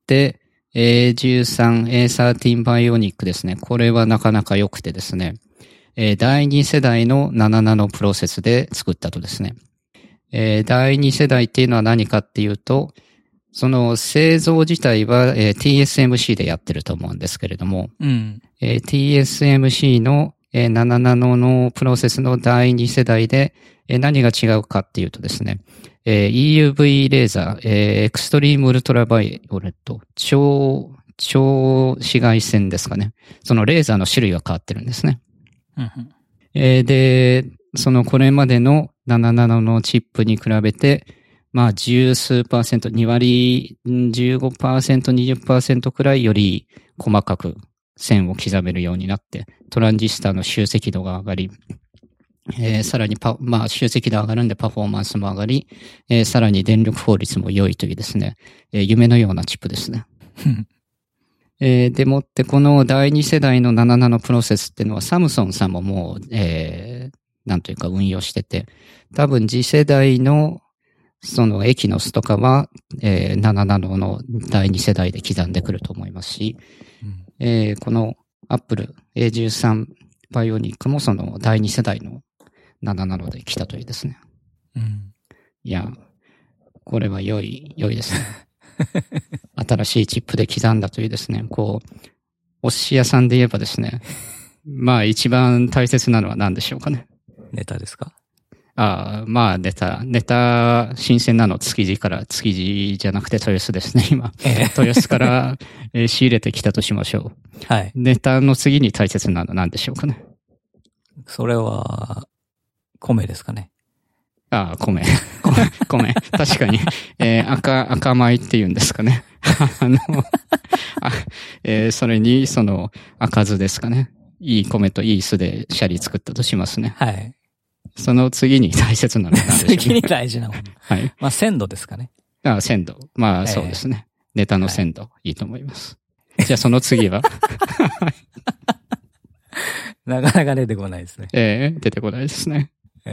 A: 、A13、A13 バイオニックですね。これはなかなか良くてですね。第2世代の7ナノプロセスで作ったとですね。第2世代っていうのは何かっていうと、その製造自体は、TSMC でやってると思うんですけれども、
B: うん、
A: TSMC の、7ナノのプロセスの第2世代で、何が違うかっていうとですね、EUV レーザー、エクストリームウルトラバイオレット、超紫外線ですかね。そのレーザーの種類が変わってるんですね。で、これまでの7ナノのチップに比べて、まあ、十数%、2割、15%、20% くらいより細かく線を刻めるようになって、トランジスタの集積度が上がり、さらにまあ、集積度上がるんでパフォーマンスも上がり、さらに電力効率も良いというですね、夢のようなチップですね。でもってこの第2世代の7ナノプロセスっていうのはサムソンさんももう、なんというか運用してて、多分次世代のそのエキノスとかは、7ナノの第2世代で刻んでくると思いますし、この Apple A13 バイオニックもその第2世代の7ナノで来たというですね。いや、これは良いですね。 新しいチップで刻んだというですね、こう、お寿司屋さんで言えばですね、まあ一番大切なのは何でしょうかね。
B: ネタですか？
A: まあネタ、新鮮なの築地じゃなくて豊洲ですね、今。豊洲から、仕入れてきたとしましょう。
B: はい。
A: ネタの次に大切なのは何でしょうかね。
B: それは、米ですかね。
A: 米。確かに、赤米って言うんですかね。それに、赤酢ですかね。いい米といい酢でシャリ作ったとしますね。
B: はい。
A: その次に大切なのは何でしょうか。
B: 次に大事なもの。
A: はい。
B: まあ、鮮度ですかね。
A: 鮮度。まあ、そうですね。ネタの鮮度、いいと思います。じゃあ、その次は
B: なかなか出てこないですね。
A: 出てこないですね。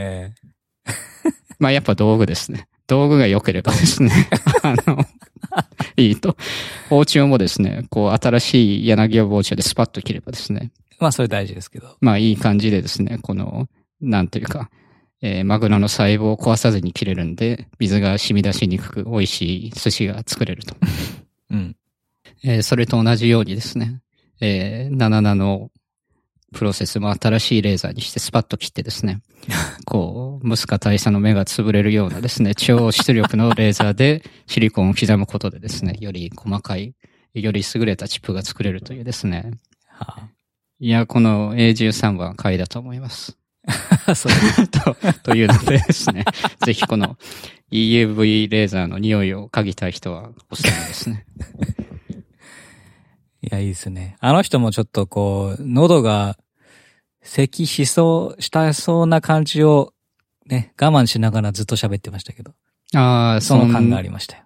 A: まあやっぱ道具ですね。道具が良ければですね。いいと。包丁もですね、こう新しい柳葉包丁でスパッと切ればですね。
B: まあそれ大事ですけど。
A: まあいい感じでですね、なんていうか、マグロの細胞を壊さずに切れるんで、水が染み出しにくく美味しい寿司が作れると。
B: うん。
A: それと同じようにですね、77のプロセスも新しいレーザーにしてスパッと切ってですね、こう、ムスカ大佐の目が潰れるようなですね、超出力のレーザーでシリコンを刻むことでですね、より細かい、より優れたチップが作れるというですね。いや、この A13 は買いだと思います。というのでですね、ぜひこの EUV レーザーの匂いを嗅ぎたい人はおすすめですね。
B: いや、いいですね。あの人もちょっとこう、喉が咳したそうな感じをね、我慢しながらずっと喋ってましたけど。その感がありましたよ。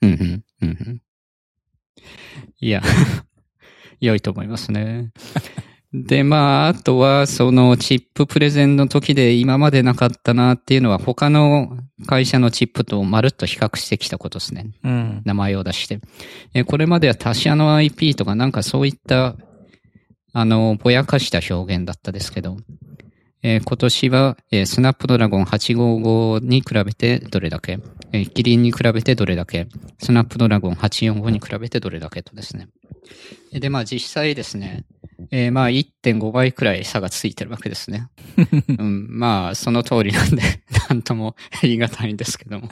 A: いや、良いと思いますね。で、まあ、あとは、チッププレゼンの時で今までなかったなっていうのは、他の会社のチップとまるっと比較してきたことですね。
B: うん。
A: 名前を出して。これまでは他社の IP とかなんかそういった、ぼやかした表現だったですけど、今年は、スナップドラゴン855に比べてどれだけ、キリンに比べてどれだけ、スナップドラゴン845に比べてどれだけとですね。で、まあ実際ですね、まあ 1.5 倍くらい差がついてるわけですね。うん、まあその通りなんで、なんとも言い難いんですけども。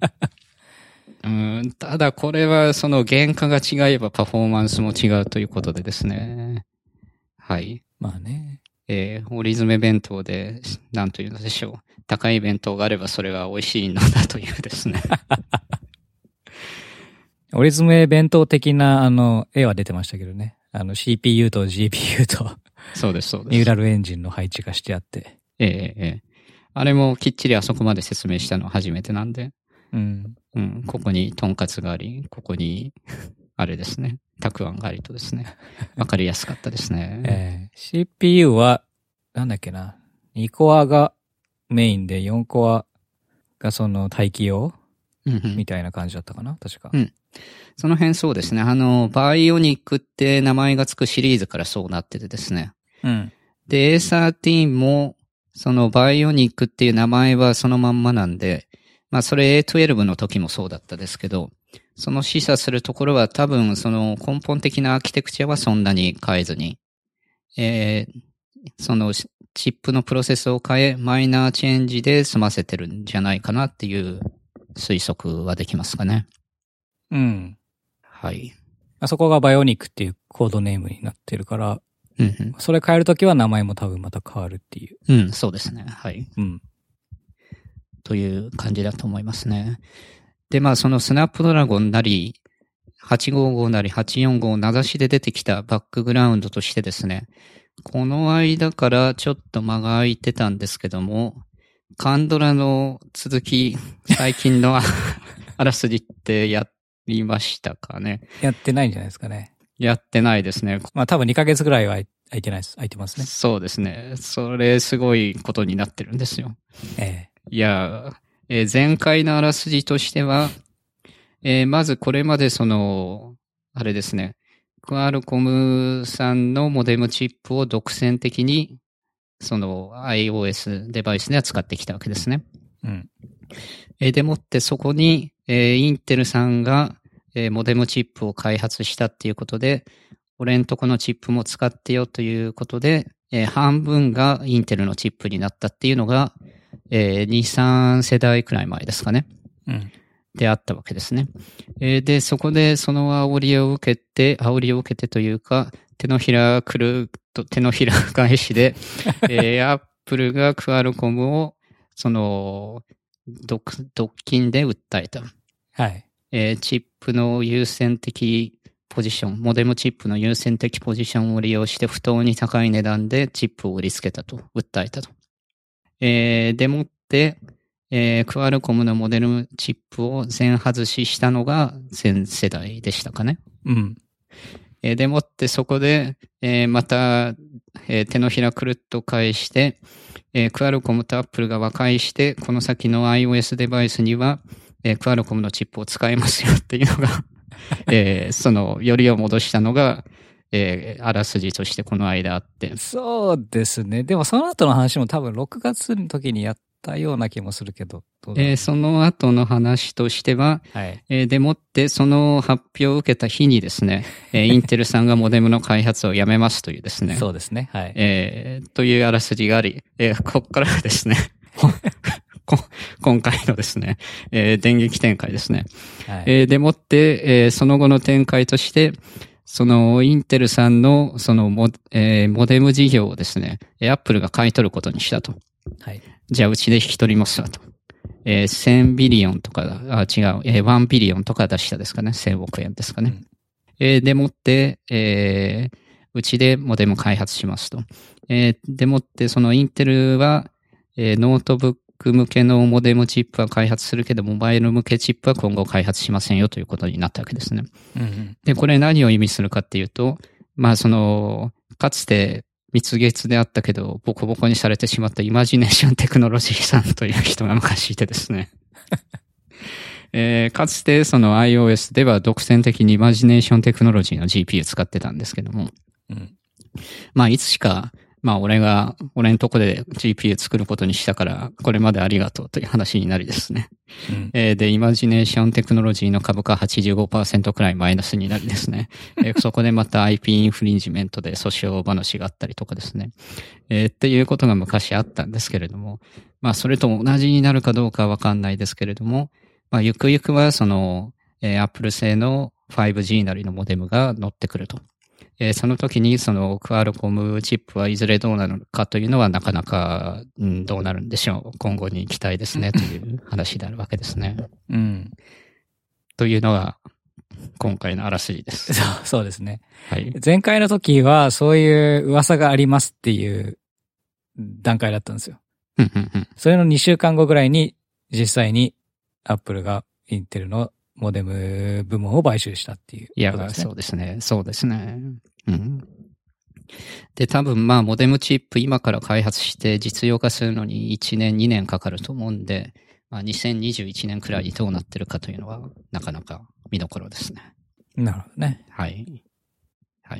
A: ただこれは原価が違えばパフォーマンスも違うということでですね。はい。
B: まあね。
A: 折り詰め弁当で、なんというのでしょう。高い弁当があればそれが美味しいのだというですね。
B: 折り詰め弁当的な絵は出てましたけどね。CPU と GPU と
A: そうです、そうです。
B: ニューラルエンジンの配置がしてあって。
A: あれもきっちりあそこまで説明したのは初めてなんで。
B: うん。
A: ここにトンカツがあり、ここに、あれですね。たくあんがありとですね。わかりやすかったですね。
B: CPU は、なんだっけな。2コアがメインで4コアが待機用みたいな感じだったかな確か。
A: その辺そうですね。バイオニックって名前がつくシリーズからそうなっててですね。で、A13 も、バイオニックっていう名前はそのまんまなんで、まあそれ A12 の時もそうだったですけど、その示唆するところは多分根本的なアーキテクチャはそんなに変えずに、チップのプロセスを変え、マイナーチェンジで済ませてるんじゃないかなっていう推測はできますかね。はい。
B: あそこがバイオニックっていうコードネームになってるから、それ変えるときは名前も多分また変わるっていう。
A: そうですね。はい。という感じだと思いますね。で、まあスナップドラゴンなり、855なり845名指しで出てきたバックグラウンドとしてですね、この間からちょっと間が空いてたんですけども、カンドラの続き、最近のあらすじってやりましたかね。
B: やってないんじゃないですかね。
A: やってないですね。
B: まあ多分2ヶ月ぐらいは空いてますね。
A: そうですね。それすごいことになってるんですよ。いや、前回のあらすじとしては、まずこれまであれですね、クアルコムさんのモデムチップを独占的に、iOS デバイスでは使ってきたわけですね。でもってそこに、インテルさんが、 モデムチップを開発したっていうことで、俺んとこのチップも使ってよということで、半分がインテルのチップになったっていうのが、2、3世代くらい前ですかね。
B: うん。
A: であったわけですね。で、そこでその煽りを受けてというか、手のひら返しで、アップルがクアルコムを、独禁で訴えた。
B: はい。
A: チップの優先的ポジション、モデムチップの優先的ポジションを利用して不当に高い値段でチップを売りつけたと、訴えたと。でもって、クアルコムのモデルチップを全外ししたのが全世代でしたかね。
B: うん。
A: でもってそこで、また、手のひらくるっと返して、クアルコムとアップルが和解して、この先の iOS デバイスには、クアルコムのチップを使えますよっていうのが、よりを戻したのが、あらすじとしてこの間あって。
B: そうですね。でもその後の話も多分6月の時にやったような気もするけど。
A: その後の話としては、
B: はい。
A: でもってその発表を受けた日にですね、インテルさんがモデムの開発をやめますというですね。
B: そうですね。はい。
A: というあらすじがあり、ここからですね、今回のですね、電撃展開ですね。
B: はい。
A: でもって、その後の展開として、インテルさんの、モデム事業をですね、アップルが買い取ることにしたと。
B: はい。
A: じゃあ、うちで引き取りますわと。1000ビリオンとか、違う、1ビリオンとか出したですかね。1000億円ですかね。でもって、うちでモデム開発しますと。でもって、インテルは、ノートブック向けのモデムチップは開発するけど、モバイル向けチップは今後開発しませんよということになったわけですね。
B: うんうん、
A: で、これ何を意味するかっていうと、まあかつて蜜月であったけど、ボコボコにされてしまったイマジネーションテクノロジーさんという人が昔いてですね。かつてiOS では独占的にイマジネーションテクノロジーの GPU 使ってたんですけども、
B: うん、
A: まあいつしか、まあ俺のとこで GPU 作ることにしたから、これまでありがとうという話になりですね。で、イマジネーションテクノロジーの株価 85% くらいマイナスになりですね。そこでまた IP インフリンジメントで訴訟話があったりとかですね。っていうことが昔あったんですけれども、まあそれと同じになるかどうかはわかんないですけれども、まあゆくゆくはApple 製の 5G なりのモデムが乗ってくると。その時にクアルコムチップはいずれどうなるのかというのはなかなか、どうなるんでしょう。今後に期待ですねという話であるわけですね。
B: うん。
A: というのが今回のあらすじです。
B: そうですね。
A: はい。
B: 前回の時はそういう噂がありますっていう段階だったんですよ。それの2週間後ぐらいに実際にアップルがインテルのモデム部門を買収したっていう、ね。
A: いや、そうですね。そうですね。うん。で、多分まあ、モデムチップ今から開発して実用化するのに1年、2年かかると思うんで、まあ、2021年くらいにどうなってるかというのは、なかなか見どころですね。
B: なるほどね。
A: はい。はい。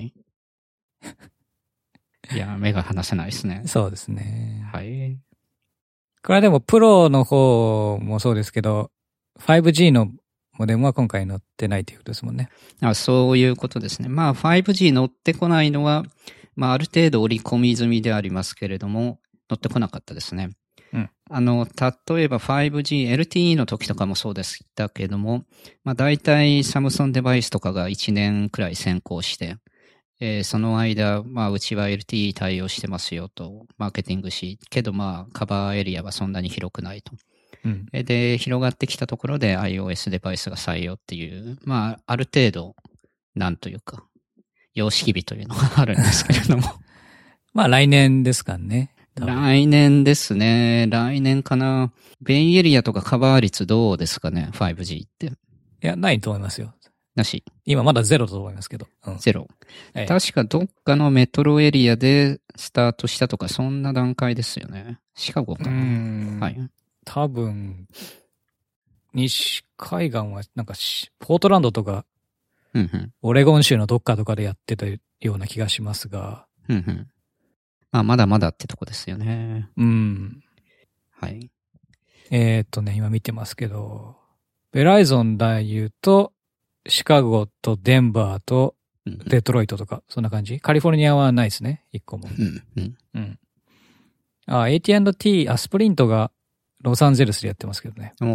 A: いや、目が離せないですね。
B: そうですね。
A: はい。
B: これはでも、プロの方もそうですけど、5G のモデムは今回乗ってないということですもんね。
A: そういうことですね。まあ 5G 乗ってこないのは、まあある程度織り込み済みでありますけれども、乗ってこなかったですね。
B: うん。
A: 例えば 5G、LTE の時とかもそうでしたけれども、まあ大体サムソンデバイスとかが1年くらい先行して、その間、まあうちは LTE 対応してますよと、マーケティングし、けどまあカバーエリアはそんなに広くないと。
B: うん、
A: で、広がってきたところで iOS デバイスが採用っていう、まあ、ある程度、なんというか、様式美というのがあるんですけれども。
B: まあ、来年ですかね。
A: 来年ですね。来年かな。ベイエリアとかカバー率どうですかね、5G って。
B: いや、ないと思いますよ。
A: なし。
B: 今まだゼロだと思いますけど。うん、
A: ゼロ。確かどっかのメトロエリアでスタートしたとか、そんな段階ですよね。シカゴかな。はい。
B: 多分、西海岸はなんかポートランドとか、オレゴン州のどっかとかでやってたような気がしますが。
A: まあ、まだまだってとこですよね。
B: うん。
A: はい。
B: 今見てますけど、ベライゾンで言うと、 シカゴとデンバーとデトロイトとか、そんな感じ。カリフォルニアはないですね、一個も。うん。AT&T、スプリントがロサンゼルスでやってますけどね。うん。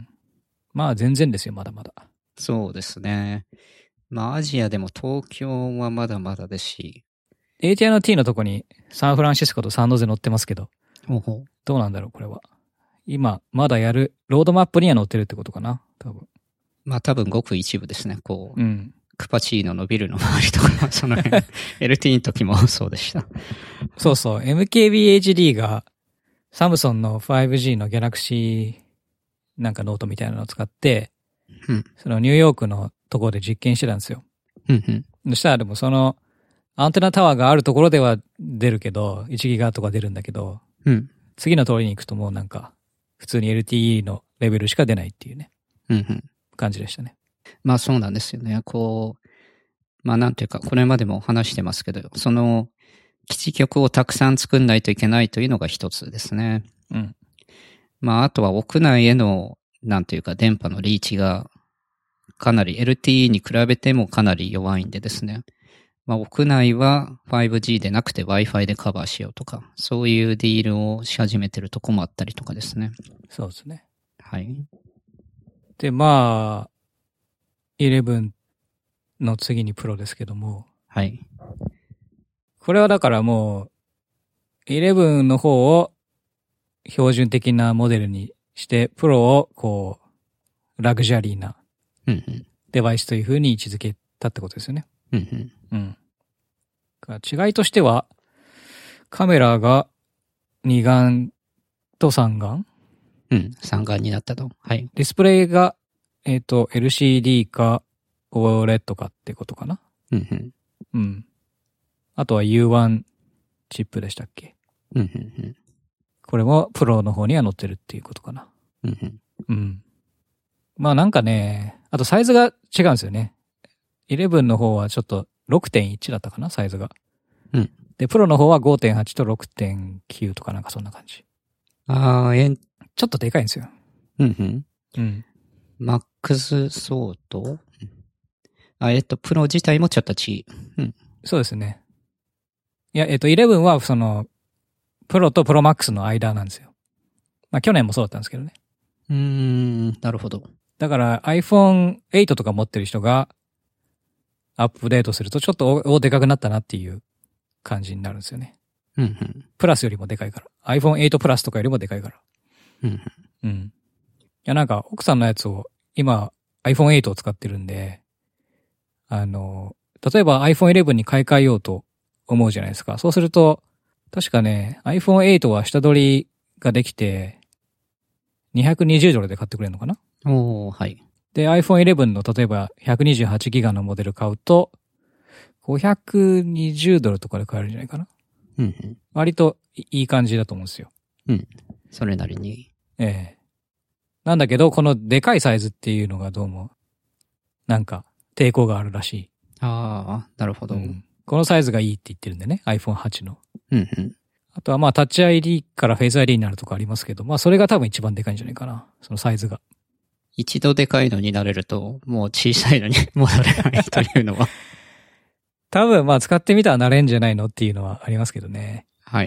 B: まあ全然ですよ、まだまだ。
A: そうですね。まあアジアでも東京はまだまだですし。
B: AT&T のとこにサンフランシスコとサンノゼ載ってますけど。どうなんだろう、これは。今、まだやる、ロードマップには載ってるってことかな、多分。
A: まあ多分ごく一部ですね、こう。クパチーノのビルの周りとか、その辺、LT の時もそうでした。
B: そうそう、MKBHD が、サムソンの 5G のギャラクシーなんかノートみたいなのを使って、そのニューヨークのところで実験してたんですよ。そしたらでもその、アンテナタワーがあるところでは出るけど、1ギガとか出るんだけど、次の通りに行くともうなんか、普通に LTE のレベルしか出ないっていうね、感じでしたね。
A: まあそうなんですよね。こう、まあなんていうか、これまでも話してますけど、その、基地局をたくさん作んないといけないというのが一つですね。まああとは屋内への、なんていうか、電波のリーチが、かなり LTE に比べてもかなり弱いんでですね。まあ屋内は 5G でなくて Wi-Fi でカバーしようとか、そういうディールをし始めてるとこもあったりとかですね。
B: そうですね。
A: はい。
B: で、まあ、11の次にプロですけども。
A: はい。
B: これはだからもう、11の方を標準的なモデルにして、プロをこう、ラグジュアリーなデバイスという風に位置づけたってことですよね。違いとしては、カメラが2眼と3眼
A: 3眼になったと。はい。
B: ディスプレイが、LCD か OLED かってことかな。あとは U1 チップでしたっけ。これもプロの方には載ってるっていうことかな。まあなんかね、あとサイズが違うんですよね。11の方はちょっと 6.1 だったかな、サイズが。で、プロの方は 5.8 と 6.9 とかなんかそんな感じ。ちょっとでかいんですよ。
A: マックスソートプロ自体もちょっと
B: そうですね。いや、11はその、プロとプロマックスの間なんですよ。まあ去年もそうだったんですけどね。
A: なるほど。
B: だから iPhone 8とか持ってる人がアップデートするとちょっとでかくなったなっていう感じになるんですよね。プラスよりもでかいから。iPhone 8プラスとかよりもでかいから。いやなんか奥さんのやつを今 iPhone 8を使ってるんで、例えば iPhone 11に買い替えようと思うじゃないですか。そうすると、確かね、iPhone 8は下取りができて、220ドルで買ってくれるのかな？
A: はい。
B: で、iPhone 11の例えば128ギガのモデル買うと、520ドルとかで買えるんじゃないかな。割といい感じだと思うんですよ。
A: それなりに。
B: なんだけど、このでかいサイズっていうのがどうも、なんか抵抗があるらしい。
A: なるほど。
B: このサイズがいいって言ってるんでね、iPhone 8の。あとはまあタッチ ID からフェイス ID になるとかありますけど、まあそれが多分一番でかいんじゃないかな。そのサイズが。
A: 一度でかいのになれると、もう小さいのに戻れないというのは。
B: 多分まあ使ってみたらなれんじゃないのっていうのはありますけどね。
A: はい。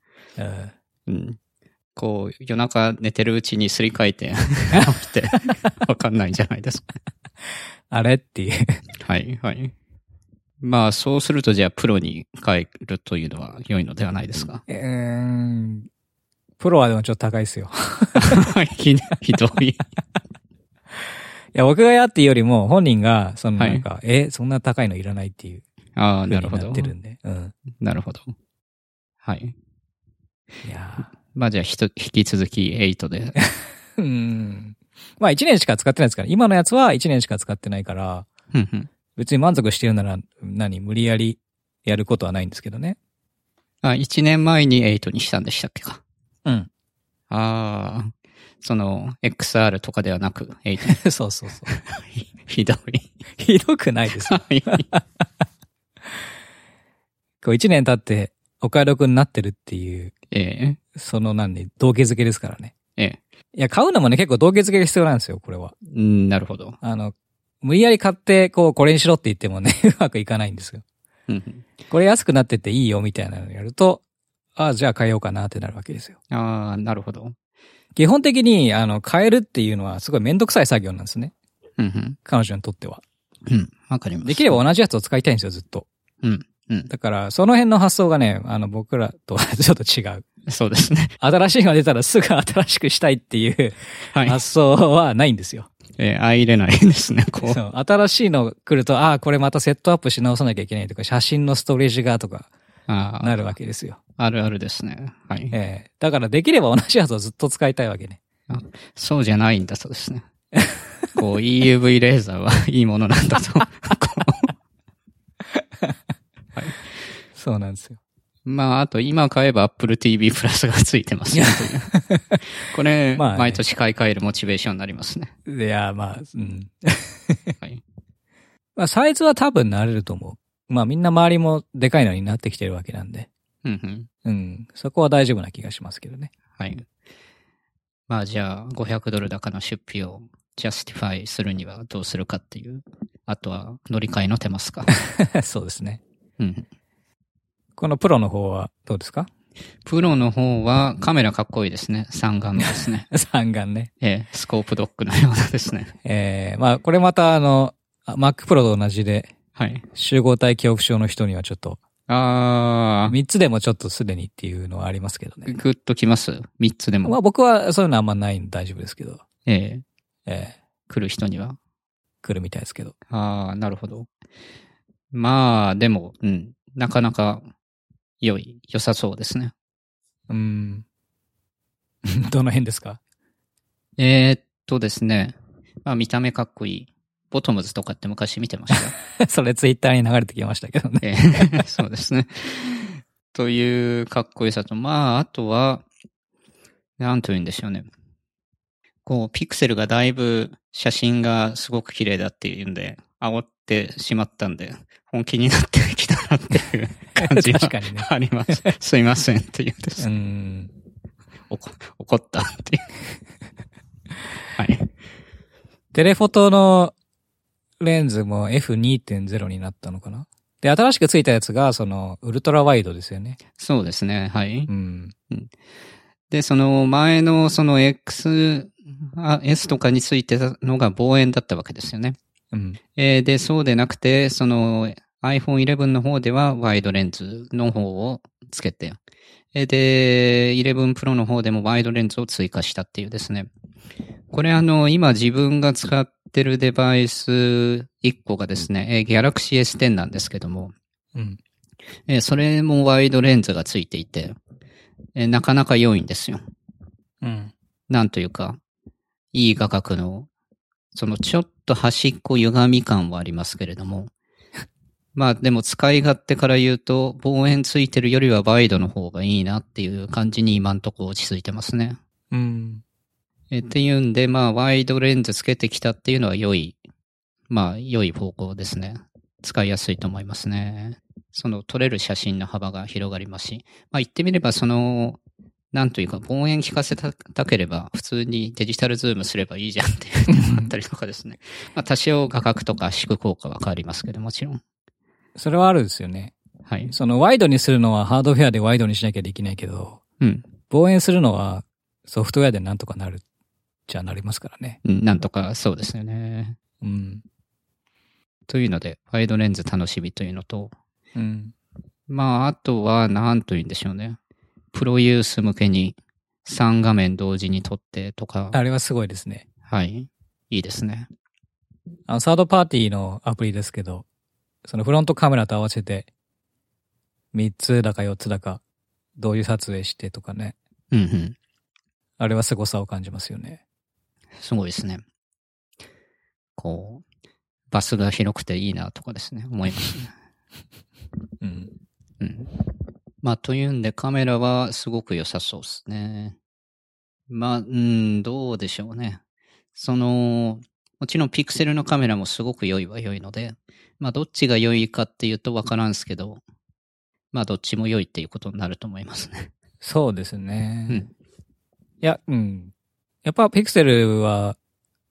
A: こう、夜中寝てるうちにすり替えて起きて、わかんないんじゃないですか。
B: あれっていう。
A: はい。まあ、そうするとじゃあプロに変えるというのは良いのではないですか。
B: プロはでもちょっと高いですよ。
A: ひどい。
B: いや、僕がやっていうよりも本人が、そのなんか、そんな高いのいらないっていう。
A: なるほど。
B: なってるんで。
A: なるほど。はい。
B: いや
A: まあじゃあ引き続き8で。
B: まあ1年しか使ってないですから、今のやつは1年しか使ってないから、別に満足してるなら無理やりやることはないんですけどね。
A: 1年前に8にしたんでしたっけか。その XR とかではなく8。
B: そう。
A: ひどい。
B: ひどくないです。こう1年経ってお買い得になってるっていう、その道化づけですからね。いや、買うのもね、結構道化づけが必要なんですよ、これは。
A: なるほど。
B: 無理やり買って、これにしろって言ってもね、うまくいかないんですよ。これ安くなってていいよみたいなのをやると、じゃあ買えようかなってなるわけですよ。
A: なるほど。
B: 基本的に、買えるっていうのはすごいめんどくさい作業なんですね。彼女にとっては。
A: わかります。
B: できれば同じやつを使いたいんですよ、ずっと。だから、その辺の発想がね、僕らとはちょっと違う。
A: そうですね。
B: 新しいのが出たらすぐ新しくしたいっていう発想はないんですよ。
A: 相入れないですね、こう。
B: そう。新しいの来ると、これまたセットアップし直さなきゃいけないとか、写真のストレージがとか、なるわけですよ。
A: あるあるですね。はい。
B: だからできれば同じやつをずっと使いたいわけね。
A: そうじゃないんだそうですね。EUV レーザーはいいものなんだと。
B: はい、そうなんですよ。
A: あと今買えば Apple TV プラスがついてますね。これ、毎年買い替えるモチベーションになりますね。
B: いや、はい。サイズは多分慣れると思う。みんな周りもでかいのになってきてるわけなんで。そこは大丈夫な気がしますけどね。
A: はい。じゃあ、$500高の出費をジャスティファイするにはどうするかっていう。あとは乗り換えの手ますか。
B: そうですね。このプロの方はどうですか？
A: プロの方はカメラかっこいいですね。三眼ですね。
B: 三眼ね。
A: スコープドッグのようなですね。
B: これまたMac Pro と同じで、
A: はい。
B: 集合体恐怖症の人にはちょっと、3つでもちょっとすでにっていうのはありますけどね。
A: グッときます ?3 つでも。
B: 僕はそういうのあんまないんで大丈夫ですけど。
A: 来る人には
B: 来るみたいですけど。
A: なるほど。でも、なかなか良さそうですね。
B: どの辺ですか？
A: ですね。見た目かっこいい。ボトムズとかって昔見てました。
B: それツイッターに流れてきましたけどね。
A: そうですね。というかっこよさと、あとは、なんと言うんでしょうね。ピクセルがだいぶ写真がすごく綺麗だっていうんで、煽ってしまったんで、本気になってきたなっていう感じがあります。すいませんっていうです。怒ったっていう。はい。
B: テレフォトのレンズも F2.0 になったのかな？で、新しくついたやつが、ウルトラワイドですよね。
A: そうですね、はい。で、その前のS とかについてたのが望遠だったわけですよね。で、そうでなくて、iPhone 11の方ではワイドレンズの方をつけて、で、11 Pro の方でもワイドレンズを追加したっていうですね。これ今自分が使ってるデバイス1個がですね、Galaxy S10 なんですけども、それもワイドレンズがついていて、なかなか良いんですよ。なんというか、いい画角の、ちょっと端っこ歪み感はありますけれども、でも使い勝手から言うと、望遠ついてるよりはワイドの方がいいなっていう感じに今んとこ落ち着いてますね。っていうんで、ワイドレンズつけてきたっていうのは良い方向ですね。使いやすいと思いますね。撮れる写真の幅が広がりますし、言ってみればなんというか、望遠効かせたければ、普通にデジタルズームすればいいじゃんっていうのがあったりとかですね。多少画角とか圧縮効果は変わりますけど、もちろん。
B: それはあるんですよね。
A: はい。
B: ワイドにするのはハードウェアでワイドにしなきゃできないけど、望遠するのはソフトウェアでなんとかなるじゃなりますからね。
A: なんとかそうですよね。というので、ワイドレンズ楽しみというのと、あとは、なんというんでしょうね。プロユース向けに3画面同時に撮ってとか。
B: あれはすごいですね。
A: はい。いいですね。
B: サードパーティーのアプリですけど、フロントカメラと合わせて、3つだか4つだか、同時撮影してとかね。あれは凄さを感じますよね。
A: すごいですね。バスが広くていいなとかですね、思いますね。というんでカメラはすごく良さそうですね。どうでしょうね。もちろんピクセルのカメラもすごく良いは良いので、どっちが良いかっていうとわからんすけど、どっちも良いっていうことになると思いますね。
B: そうですね。いや、やっぱピクセルは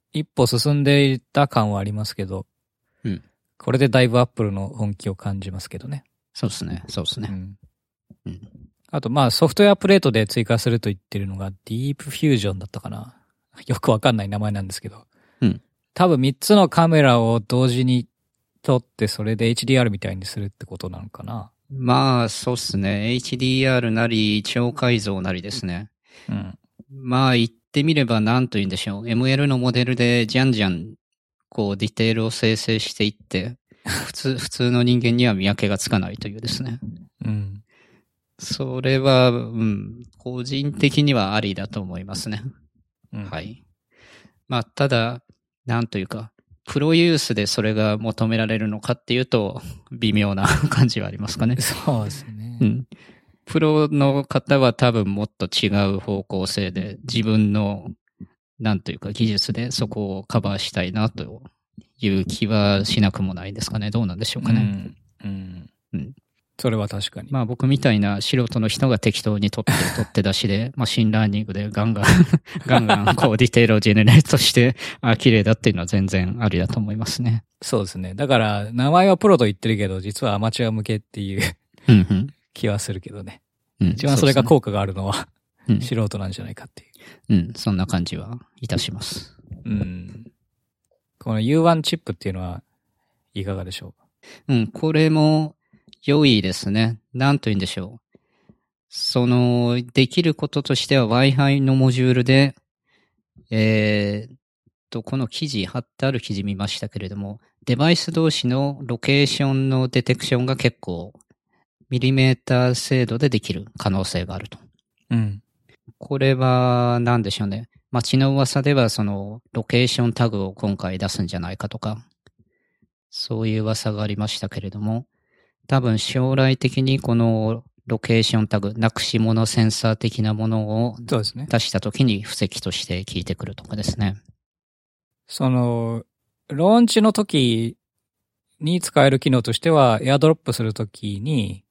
B: 一歩進んでいた感はありますけど、
A: うん。
B: これでだいぶアップルの本気を感じますけどね。
A: そうですね。そうですね。
B: うん。あと、まあ、ソフトウェアアップデートで追加すると言ってるのが、ディープフュージョンだったかな。よくわかんない名前なんですけど。
A: うん。
B: 多分3つのカメラを同時に撮って、それで HDR みたいにするってことなのかな。
A: まあ、そうですね。HDR なり、超解像なりですね。
B: うん。
A: まあ、言ってみれば何と言うんでしょう。ML のモデルでじゃんじゃん、こう、ディテールを生成していって、普通の人間には見分けがつかないというですね。
B: うん。
A: それは、個人的にはありだと思いますね。
B: うん、
A: はい。まあ、ただ、なんというか、プロユースでそれが求められるのかっていうと、微妙な感じはありますかね。
B: そうですね。
A: うん。プロの方は多分もっと違う方向性で、自分の、なんというか技術でそこをカバーしたいなという気はしなくもないですかね。どうなんでしょうかね。そ
B: れは確かに。
A: まあ僕みたいな素人の人が適当に取って出しで、マシンラーニングでガンガンこうディテールをジェネレートして、綺麗だっていうのは全然ありだと思いますね。
B: そうですね。だから、名前はプロと言ってるけど、実はアマチュア向けっていう気はするけどね。一番それが効果があるのは、素人なんじゃないかっていう。
A: そんな感じはいたします。
B: この U1 チップっていうのはいかがでしょ
A: う？これも良いですね。なんと言うんでしょう。できることとしては Wi-Fi のモジュールで、この記事、貼ってある記事見ましたけれども、デバイス同士のロケーションのデテクションが結構、ミリメーター精度でできる可能性があると。これは、なんでしょうね。街の噂では、ロケーションタグを今回出すんじゃないかとか、そういう噂がありましたけれども、多分将来的にこのロケーションタグ、なくし物センサー的なものを出したときに布石として効いてくるとかですね。
B: ローンチの時に使える機能としては、エアドロップするときに、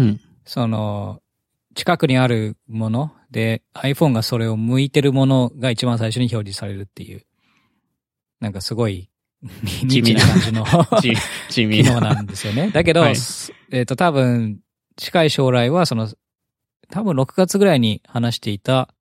B: 近くにあるもので iPhone がそれを向いてるものが一番最初に表示されるっていう、なんかすごい地味な感じの機能なんですよね。だけど、はい、多分近い将来は多分6月ぐらいに話していた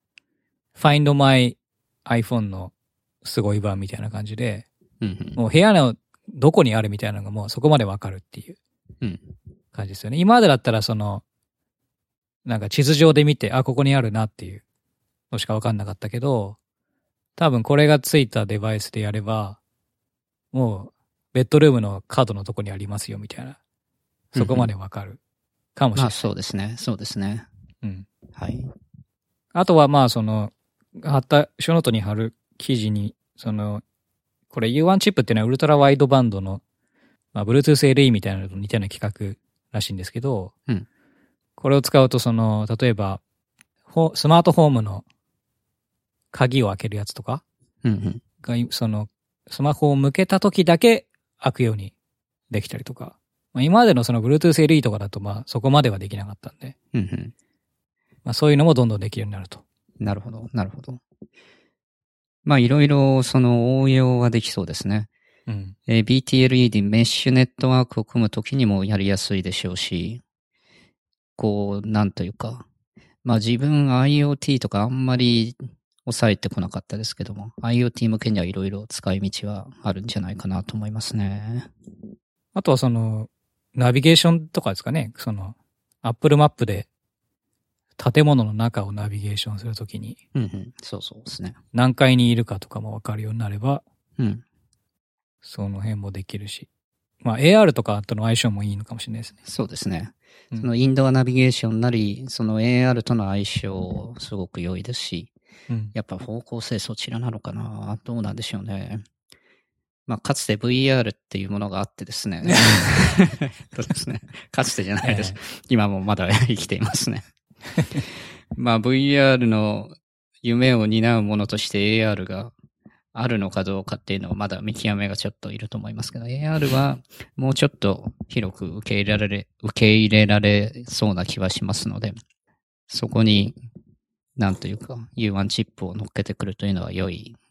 B: Find My iPhone のすごい版みたいな感じで、もう部屋のどこにあるみたいなのがもうそこまでわかるっていう感じですよね。今までだったらなんか地図上で見て、ここにあるなっていうのしかわかんなかったけど、多分これがついたデバイスでやれば、もうベッドルームのカードのとこにありますよみたいな、そこまでわかるかもしれない。
A: そうですね。そうですね。はい。
B: あとは貼ったショーノートに貼る記事に、これ U1 チップっていうのはウルトラワイドバンドの、Bluetooth LE みたいなのと似たような企画らしいんですけど、これを使うと例えば、スマートホームの鍵を開けるやつとか、がスマホを向けた時だけ開くようにできたりとか、今までのBluetooth LE とかだとそこまではできなかったんで、そういうのもどんどんできるようになると。
A: なるほど、なるほど。いろいろ応用はできそうですね。BTLE メッシュネットワークを組むときにもやりやすいでしょうし、なんというか、自分 IoT とかあんまり抑えてこなかったですけども、IoT 向けにはいろいろ使い道はあるんじゃないかなと思いますね。
B: あとはナビゲーションとかですかね、Apple マップで建物の中をナビゲーションするときに、
A: そうですね。
B: 何階にいるかとかもわかるようになれば、その辺もできるし、AR とかとの相性もいいのかもしれないですね。
A: そうですね。インドアナビゲーションなり、AR との相性すごく良いですし、やっぱ方向性そちらなのかな、どうなんでしょうね。かつて VR っていうものがあってですね。そうですね。かつてじゃないです。今もまだ生きていますね。VR の夢を担うものとして AR があるのかどうかっていうのはまだ見極めがちょっといると思いますけど、AR はもうちょっと広く受け入れられそうな気はしますので、そこになんというか U1 チップを乗っけてくるというのは良い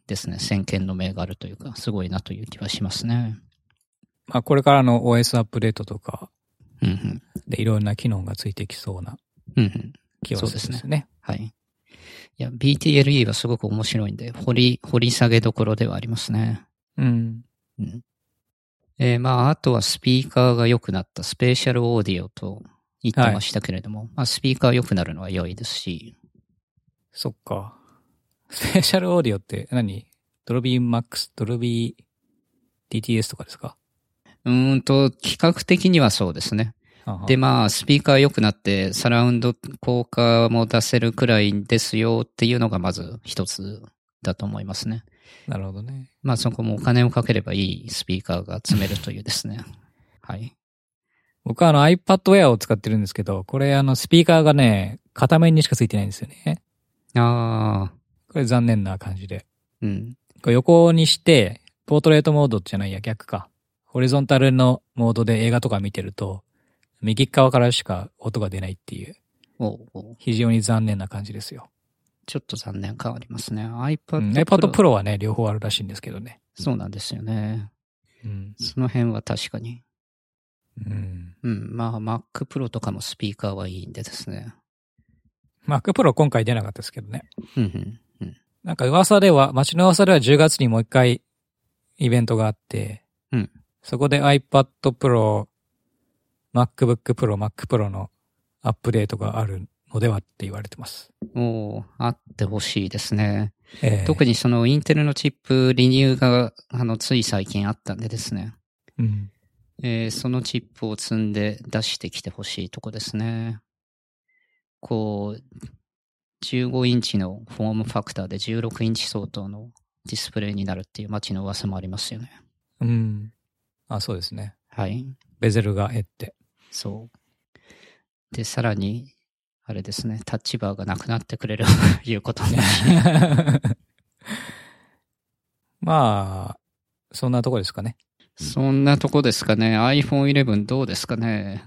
A: ですね、先見の明があるというか、すごいなという気はしますね。
B: まあこれからの OS アップデートとか、
A: うんうん、
B: でいろんな機能がついてきそうな気はするんですね。
A: そうですね。はい。いや、BTLE はすごく面白いんで、掘り下げどころではありますね。
B: うん。
A: まあ、あとはスピーカーが良くなったスペーシャルオーディオと言ってましたけれども、まあ、スピーカー良くなるのは良いですし。
B: そっか。スペーシャルオーディオって何？ドルビーマックス、ドルビー DTS とかですか？
A: 企画的にはそうですね。で、まあ、スピーカー良くなって、サラウンド効果も出せるくらいですよっていうのがまず一つだと思いますね。
B: なるほどね。
A: まあ、そこもお金をかければいいスピーカーが積めるというですね。はい。
B: 僕はiPad Air を使ってるんですけど、これスピーカーがね、片面にしかついてないんですよね。
A: ああ。
B: これ残念な感じで。
A: うん。
B: これ横にして、ポートレートモードじゃないや、逆か。ホリゾンタルのモードで映画とか見てると、右側からしか音が出ないっていう。非常に残念な感じですよ。
A: ちょっと残念感ありますね。
B: iPad Pro はね、両方あるらしいんですけどね。
A: そうなんですよね。その辺は確かに。まあ、Mac Pro とかもスピーカーはいいんでですね。
B: Mac Pro 今回出なかったですけどね。なんか街の噂では10月にもう一回イベントがあって、そこで iPad Pro、MacBook Pro、Mac Pro のアップデートがあるのではって言われてます。
A: あってほしいですね。特にそのインテルのチップリニューがつい最近あったんでですね。そのチップを積んで出してきてほしいとこですね。こう、15インチのフォームファクターで16インチ相当のディスプレイになるっていう街の噂もありますよね。
B: そうですね。
A: はい。
B: ベゼルが減って。
A: そう。で、さらに、あれですね、タッチバーがなくなってくれるということになる。
B: まあ、そんなとこですかね。
A: そんなとこですかね。iPhone 11どうですかね。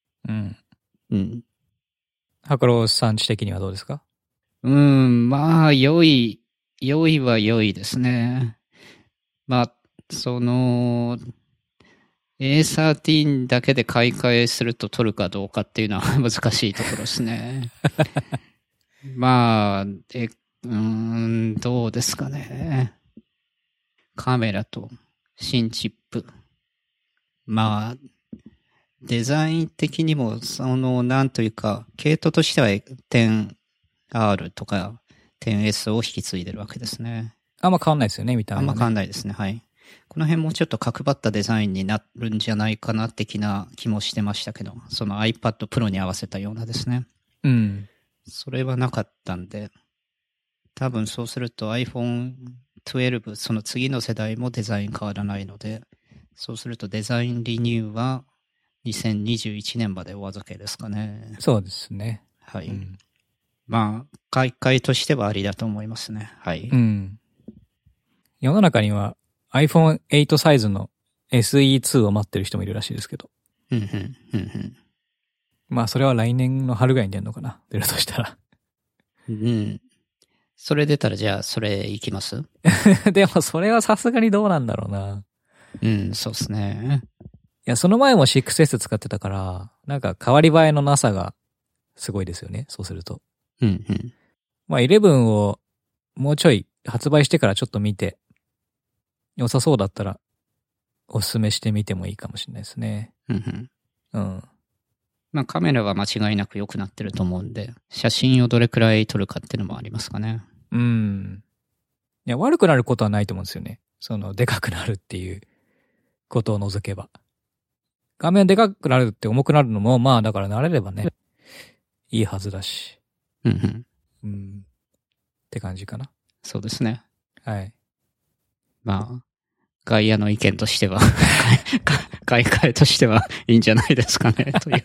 B: 白老さん知的にはどうですか？
A: まあ、良いは良いですね。まあ、A13 だけで買い替えすると取るかどうかっていうのは難しいところですね。まあ、どうですかね。カメラと新チップ。まあ、デザイン的にも、なんというか、系統としては 10R とか 10S を引き継いでるわけですね。
B: あんま変わんないですよね、見た目は、ね。
A: あんま変わんないですね、はい。この辺もちょっと角張ったデザインになるんじゃないかな的な気もしてましたけど、その iPad Pro に合わせたようなですね。それはなかったんで、多分そうすると iPhone 12、その次の世代もデザイン変わらないので、そうするとデザインリニューは2021年までお預けですかね。
B: そうですね。
A: はい。まあ、買い替えとしてはありだと思いますね。はい。
B: 世の中には iPhone 8サイズの SE2 を待ってる人もいるらしいですけど。まあ、それは来年の春ぐらいに出るのかな。出るとしたら。
A: それ出たらじゃあ、それ行きます？
B: でも、それはさすがにどうなんだろうな。
A: そうですね。
B: いや、その前も 6S 使ってたから、なんか変わり映えのなさがすごいですよね。そうすると。まあ、11をもうちょい発売してからちょっと見て、良さそうだったら、おすすめしてみてもいいかもしれないですね。
A: まあカメラは間違いなく良くなってると思うんで、写真をどれくらい撮るかっていうのもありますかね。
B: いや、悪くなることはないと思うんですよね。でかくなるっていうことを除けば。画面でかくなるって重くなるのも、まあだから慣れればね、いいはずだし。って感じかな。
A: そうですね。
B: はい。
A: まあ、外野の意見としては、買い替えとしてはいいんじゃないですかね、という。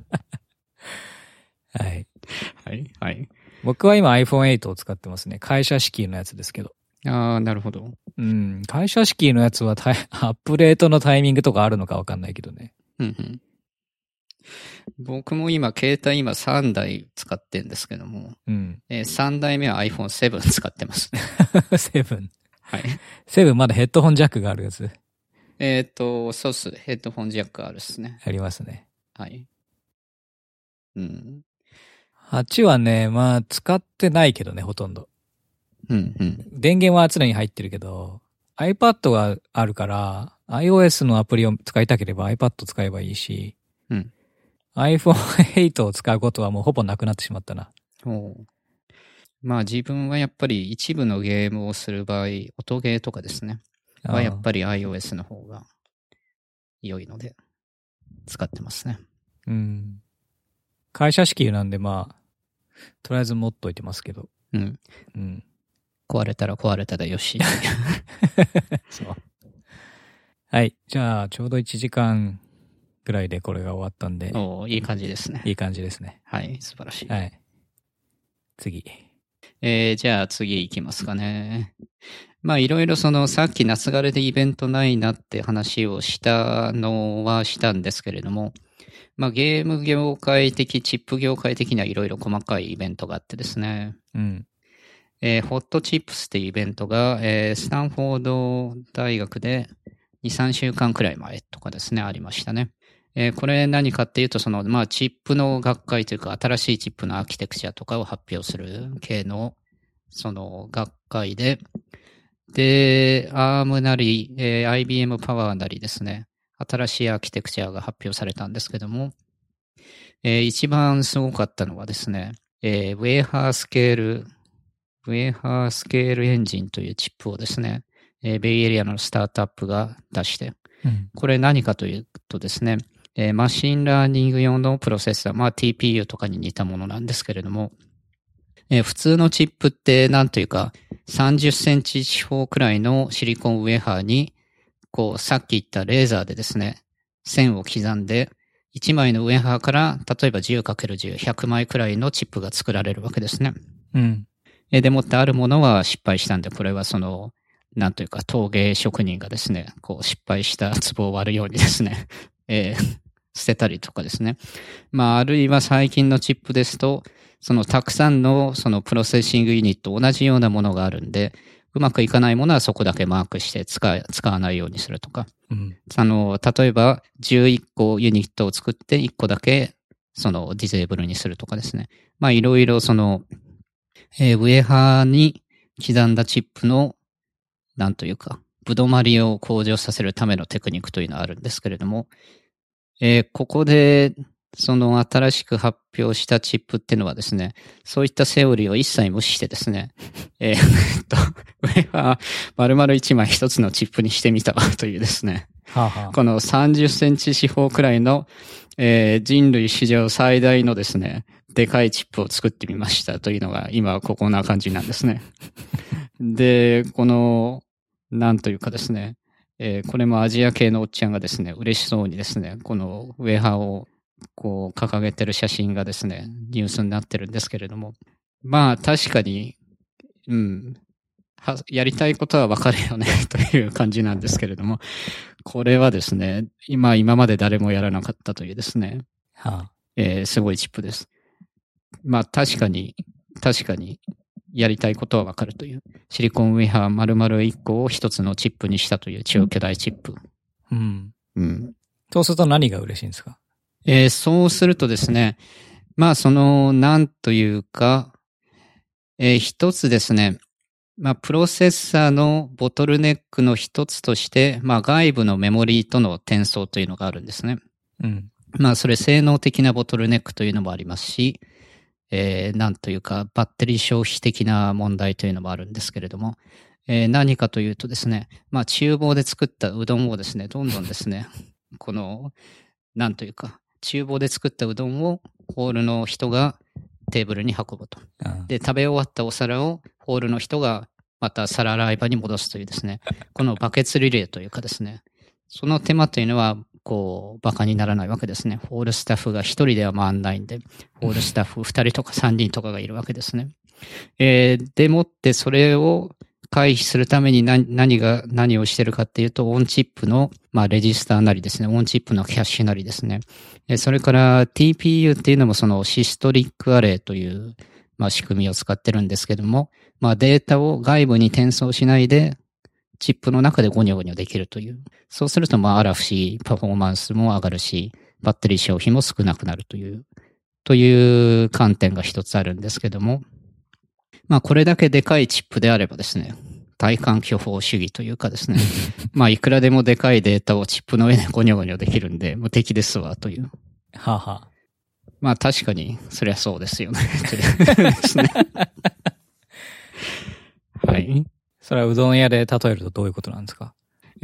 B: はい。
A: はい、はい。
B: 僕は今 iPhone 8を使ってますね。会社式のやつですけど。
A: ああ、なるほど。
B: 会社式のやつはアップデートのタイミングとかあるのかわかんないけどね。
A: 僕も携帯3台使ってんですけども、3台目は iPhone 7使ってますね。
B: 7。
A: はい。
B: 7まだヘッドホンジャックがあるやつ。
A: そうっす。ヘッドホンジャックあるっすね。
B: ありますね。
A: はい。うん。
B: 8はね、まあ使ってないけどね、ほとんど。
A: うんうん。
B: 電源は常に入ってるけど、iPad があるから、iOS のアプリを使いたければ iPad 使えばいいし、
A: うん。
B: iPhone 8を使うことはもうほぼなくなってしまったな。
A: まあ自分はやっぱり一部のゲームをする場合、音ゲーとかですね。はやっぱり iOS の方が良いので、使ってますね。
B: うん。会社支給なんでまあ、とりあえず持っといてますけど。
A: うん。
B: うん。
A: 壊れたら壊れたでよし。
B: そう。はい。じゃあ、ちょうど1時間ぐらいでこれが終わったんで。
A: いい感じですね。
B: いい感じですね。
A: はい、素晴らしい。
B: はい。次。
A: じゃあ次行きますかね。まあいろいろさっき夏枯れでイベントないなって話をしたのはしたんですけれども、まあゲーム業界的、チップ業界的にはいろいろ細かいイベントがあってですね。
B: うん。
A: ホットチップスっていうイベントが、スタンフォード大学で2、3週間くらい前とかですね、ありましたね。これ何かっていうと、まあ、チップの学会というか、新しいチップのアーキテクチャとかを発表する系の、学会で、で、ARM なり、IBM パワーなりですね、新しいアーキテクチャが発表されたんですけども、一番すごかったのはですね、ウェーハースケールエンジンというチップをですね、ベイエリアのスタートアップが出して、これ何かというとですね、マシンラーニング用のプロセッサー、まあ TPU とかに似たものなんですけれども、普通のチップってなんというか30センチ四方くらいのシリコンウェハーに、こうさっき言ったレーザーでですね、線を刻んで、1枚のウェハーから例えば 10×10、100枚くらいのチップが作られるわけですね。
B: うん。
A: でもってあるものは失敗したんで、これはなんというか陶芸職人がですね、こう失敗した壺を割るようにですね、捨てたりとかですね。まあ、あるいは最近のチップですと、たくさんのプロセッシングユニット同じようなものがあるんで、うまくいかないものはそこだけマークして使わないようにするとか。
B: うん、
A: 例えば11個ユニットを作って1個だけディゼーブルにするとかですね。まあ、いろいろウェハーに刻んだチップのなんというか、ぶどまりを向上させるためのテクニックというのはあるんですけれども、ここで、新しく発表したチップっていうのはですね、そういったセオリーを一切無視してですね、ウェハー丸々1枚一つのチップにしてみたというですね、この30センチ四方くらいの、人類史上最大のですね、でかいチップを作ってみましたというのが今ここな感じなんですね。で、なんというかですね、これもアジア系のおっちゃんがですね、嬉しそうにですね、このウェハーをこう掲げてる写真がですね、ニュースになってるんですけれども、まあ確かに、やりたいことはわかるよねという感じなんですけれども、これはですね、今まで誰もやらなかったというですね、すごいチップです。まあ確かに、やりたいことはわかるという。シリコンウェハー丸々1個を一つのチップにしたという超巨大チップ。
B: うん。そうすると何が嬉しいんですか？
A: そうするとですね、まあなんというか、一つですね、まあプロセッサーのボトルネックの一つとして、まあ外部のメモリーとの転送というのがあるんですね。まあそれ性能的なボトルネックというのもありますし、なんというか、バッテリー消費的な問題というのもあるんですけれども、何かというとですね、まあ、厨房で作ったうどんをですね、どんどんですね、なんというか、厨房で作ったうどんをホールの人がテーブルに運ぶと。で、食べ終わったお皿をホールの人がまた皿洗い場に戻すというですね、このバケツリレーというかですね、その手間というのは、バカにならないわけですね。ホールスタッフが一人では回んないんで、ホールスタッフ二人とか三人とかがいるわけですね。でもってそれを回避するために何をしてるかっていうと、オンチップの、まあ、レジスターなりですね、オンチップのキャッシュなりですね。それから TPU っていうのもシストリックアレイという、まあ、仕組みを使ってるんですけども、まあ、データを外部に転送しないで、 チップの中でゴニョゴニョできるという。そうするとあら不思議、パフォーマンスも上がるし、バッテリー消費も少なくなるという観点が一つあるんですけども、これだけでかいチップであればですね、大環巨峰主義というかですね、いくらでもでかいデータをチップの上でゴニョゴニョできるんで、もう敵ですわ、という。
B: はあ、は
A: あ。確かに、そりゃそうですよね。ですね。はい。
B: それはうどん屋で例えるとどういうことなんですか？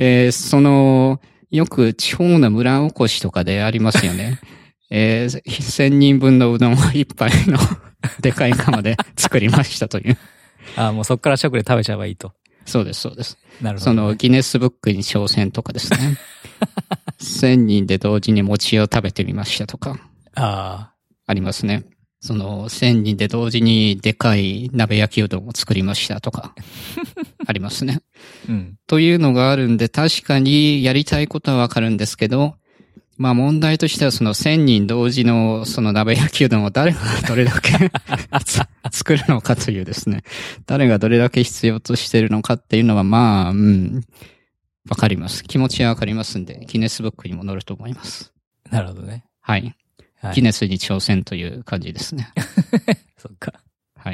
A: よく地方の村おこしとかでありますよね。1000人分のうどんを一杯のでかい釜で作りましたという。
B: もうそっから直で食べちゃえばいいと。
A: そうです、そうです。
B: なるほど、ね。
A: ギネスブックに挑戦とかですね。1000人で同時に餅を食べてみましたとか。ありますね。1000人で同時にでかい鍋焼きうどんを作りましたとか。ありますね。
B: うん。
A: というのがあるんで、確かにやりたいことはわかるんですけど、問題としては1000人同時の鍋焼きうどんを誰がどれだけ作るのかというですね。誰がどれだけ必要としているのかっていうのはわかります。気持ちはわかりますんで、ギネスブックにも載ると思います。
B: なるほどね。
A: はい。ギネスに挑戦という感じですね。
B: そっか。
A: はい。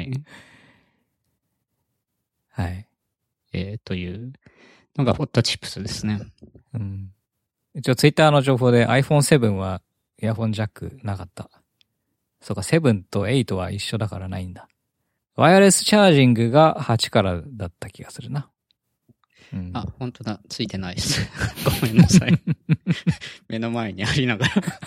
B: はい。
A: というのがホットチップスですね。
B: うん。一応ツイッターの情報で iPhone7 はイヤホンジャックなかった。そうか、7と8は一緒だからないんだ。ワイヤレスチャージングが8からだった気がするな。
A: うん、本当だ。ついてないです。ごめんなさい。目の前にありなが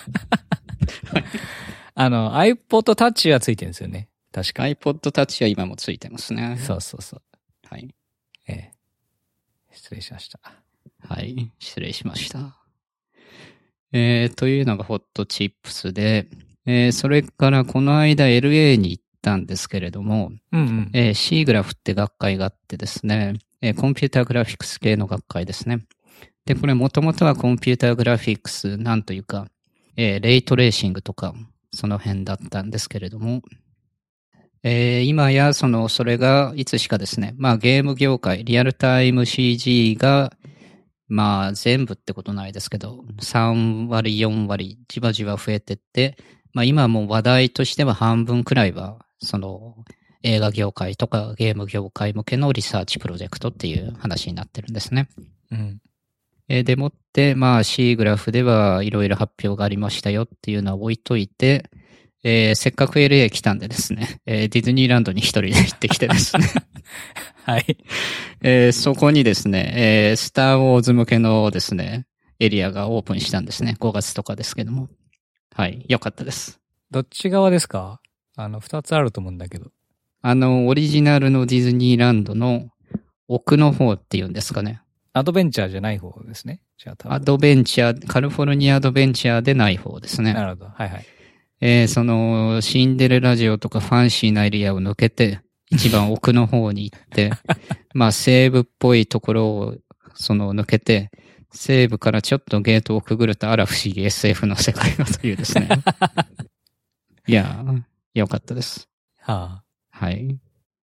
B: ら。iPod Touch はついてるんですよね。確か。
A: iPod Touch は今もついてますね。
B: そうそうそう。
A: はい。
B: 失礼しました。
A: はい。失礼しました。というのがホットチップスで、それからこの間 LA に行ったんですけれども、シーグラフって学会があってですね、コンピューターグラフィックス系の学会ですね。で、これもともとはコンピューターグラフィックスなんというか、レイトレーシングとか、その辺だったんですけれども、今やそれがいつしかですね、ゲーム業界、リアルタイム CG が、全部ってことないですけど、3割、4割、じわじわ増えてって、今もう話題としては半分くらいは、映画業界とかゲーム業界向けのリサーチプロジェクトっていう話になってるんですね。
B: うん。
A: でもって、C グラフではいろいろ発表がありましたよっていうのは置いといて、せっかく LA 来たんでですね、ディズニーランドに一人で行ってきてですね。
B: はい。
A: そこにですね、スターウォーズ向けのですね、エリアがオープンしたんですね。5月とかですけども。はい。よかったです。
B: どっち側ですか？2つあると思うんだけど。
A: オリジナルのディズニーランドの奥の方っていうんですかね。
B: アドベンチャーじゃない方ですね。じゃあ多分。
A: アドベンチャー、カリフォルニアアドベンチャーでない方ですね。
B: なるほど。はいはい。
A: シンデレラ城とかファンシーなエリアを抜けて、一番奥の方に行って、西部っぽいところを、抜けて、西部からちょっとゲートをくぐるとあら不思議 SF の世界がというですね。いやー、よかったです。
B: は
A: あ。はい。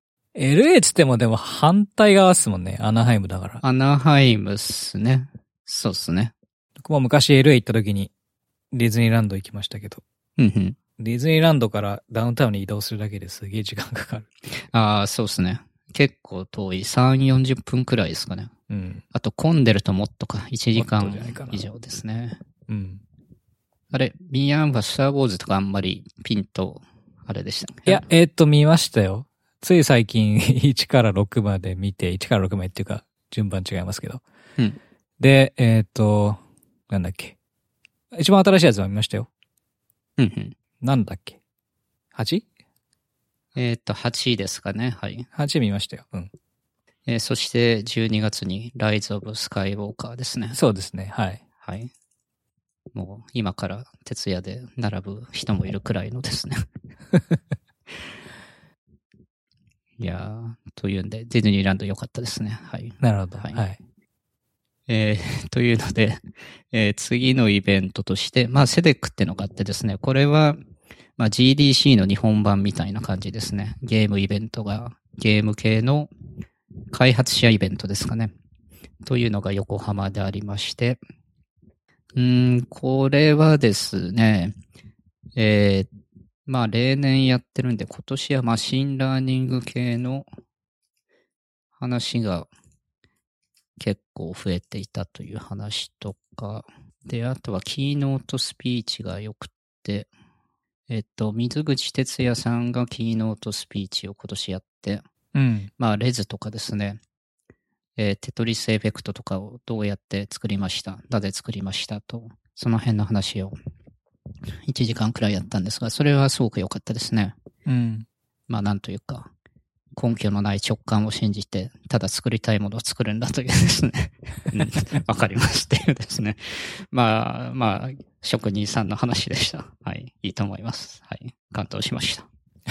B: LA つってもでも反対側っすもんね。アナハイムだから。
A: アナハイムっすね。そうっすね。
B: 僕も昔 LA 行った時にディズニーランド行きましたけど。ディズニーランドからダウンタウンに移動するだけですげえ時間かかる。
A: ああ、そうっすね。結構遠い。3、40分くらいですかね。
B: うん。
A: あと混んでるともっとか。1時間以上ですね。
B: うん。
A: あれ、ミーアンはスターウォーズとかあんまりピンと、あれでしたね。
B: いや、見ましたよ。つい最近1から6まで見て、1から6までっていうか、順番違いますけど。
A: うん。
B: で、なんだっけ。一番新しいやつは見ましたよ。なんだっけ 8？
A: 8ですかね。はい。
B: 8見ましたよ。うん。
A: そして12月にライズ・オブ・スカイ・ウォーカーですね。
B: そうですね。はい。
A: はい。もう今から徹夜で並ぶ人もいるくらいのですね。いやー、というんで、ディズニーランド良かったですね。はい。
B: なるほど。
A: はい。
B: はい、
A: というので、次のイベントとして、セデックってのがあってですね、これは、GDC の日本版みたいな感じですね。ゲームイベントが、ゲーム系の開発者イベントですかね。 というのが横浜でありまして、これはですね、まあ例年やってるんで、今年はマシンラーニング系の話が結構増えていたという話とか、で、あとはキーノートスピーチが良くって、水口哲也さんがキーノートスピーチを今年やって、まあレズとかですね、テトリスエフェクトとかをどうやって作りました、なぜ作りましたと、その辺の話を1時間くらいやったんですが、それはすごく良かったですね。まあなんというか、根拠のない直感を信じて、ただ作りたいものを作るんだというですね。わかりますっていうですね。まあ、職人さんの話でした。はい。いいと思います。はい。感動しました。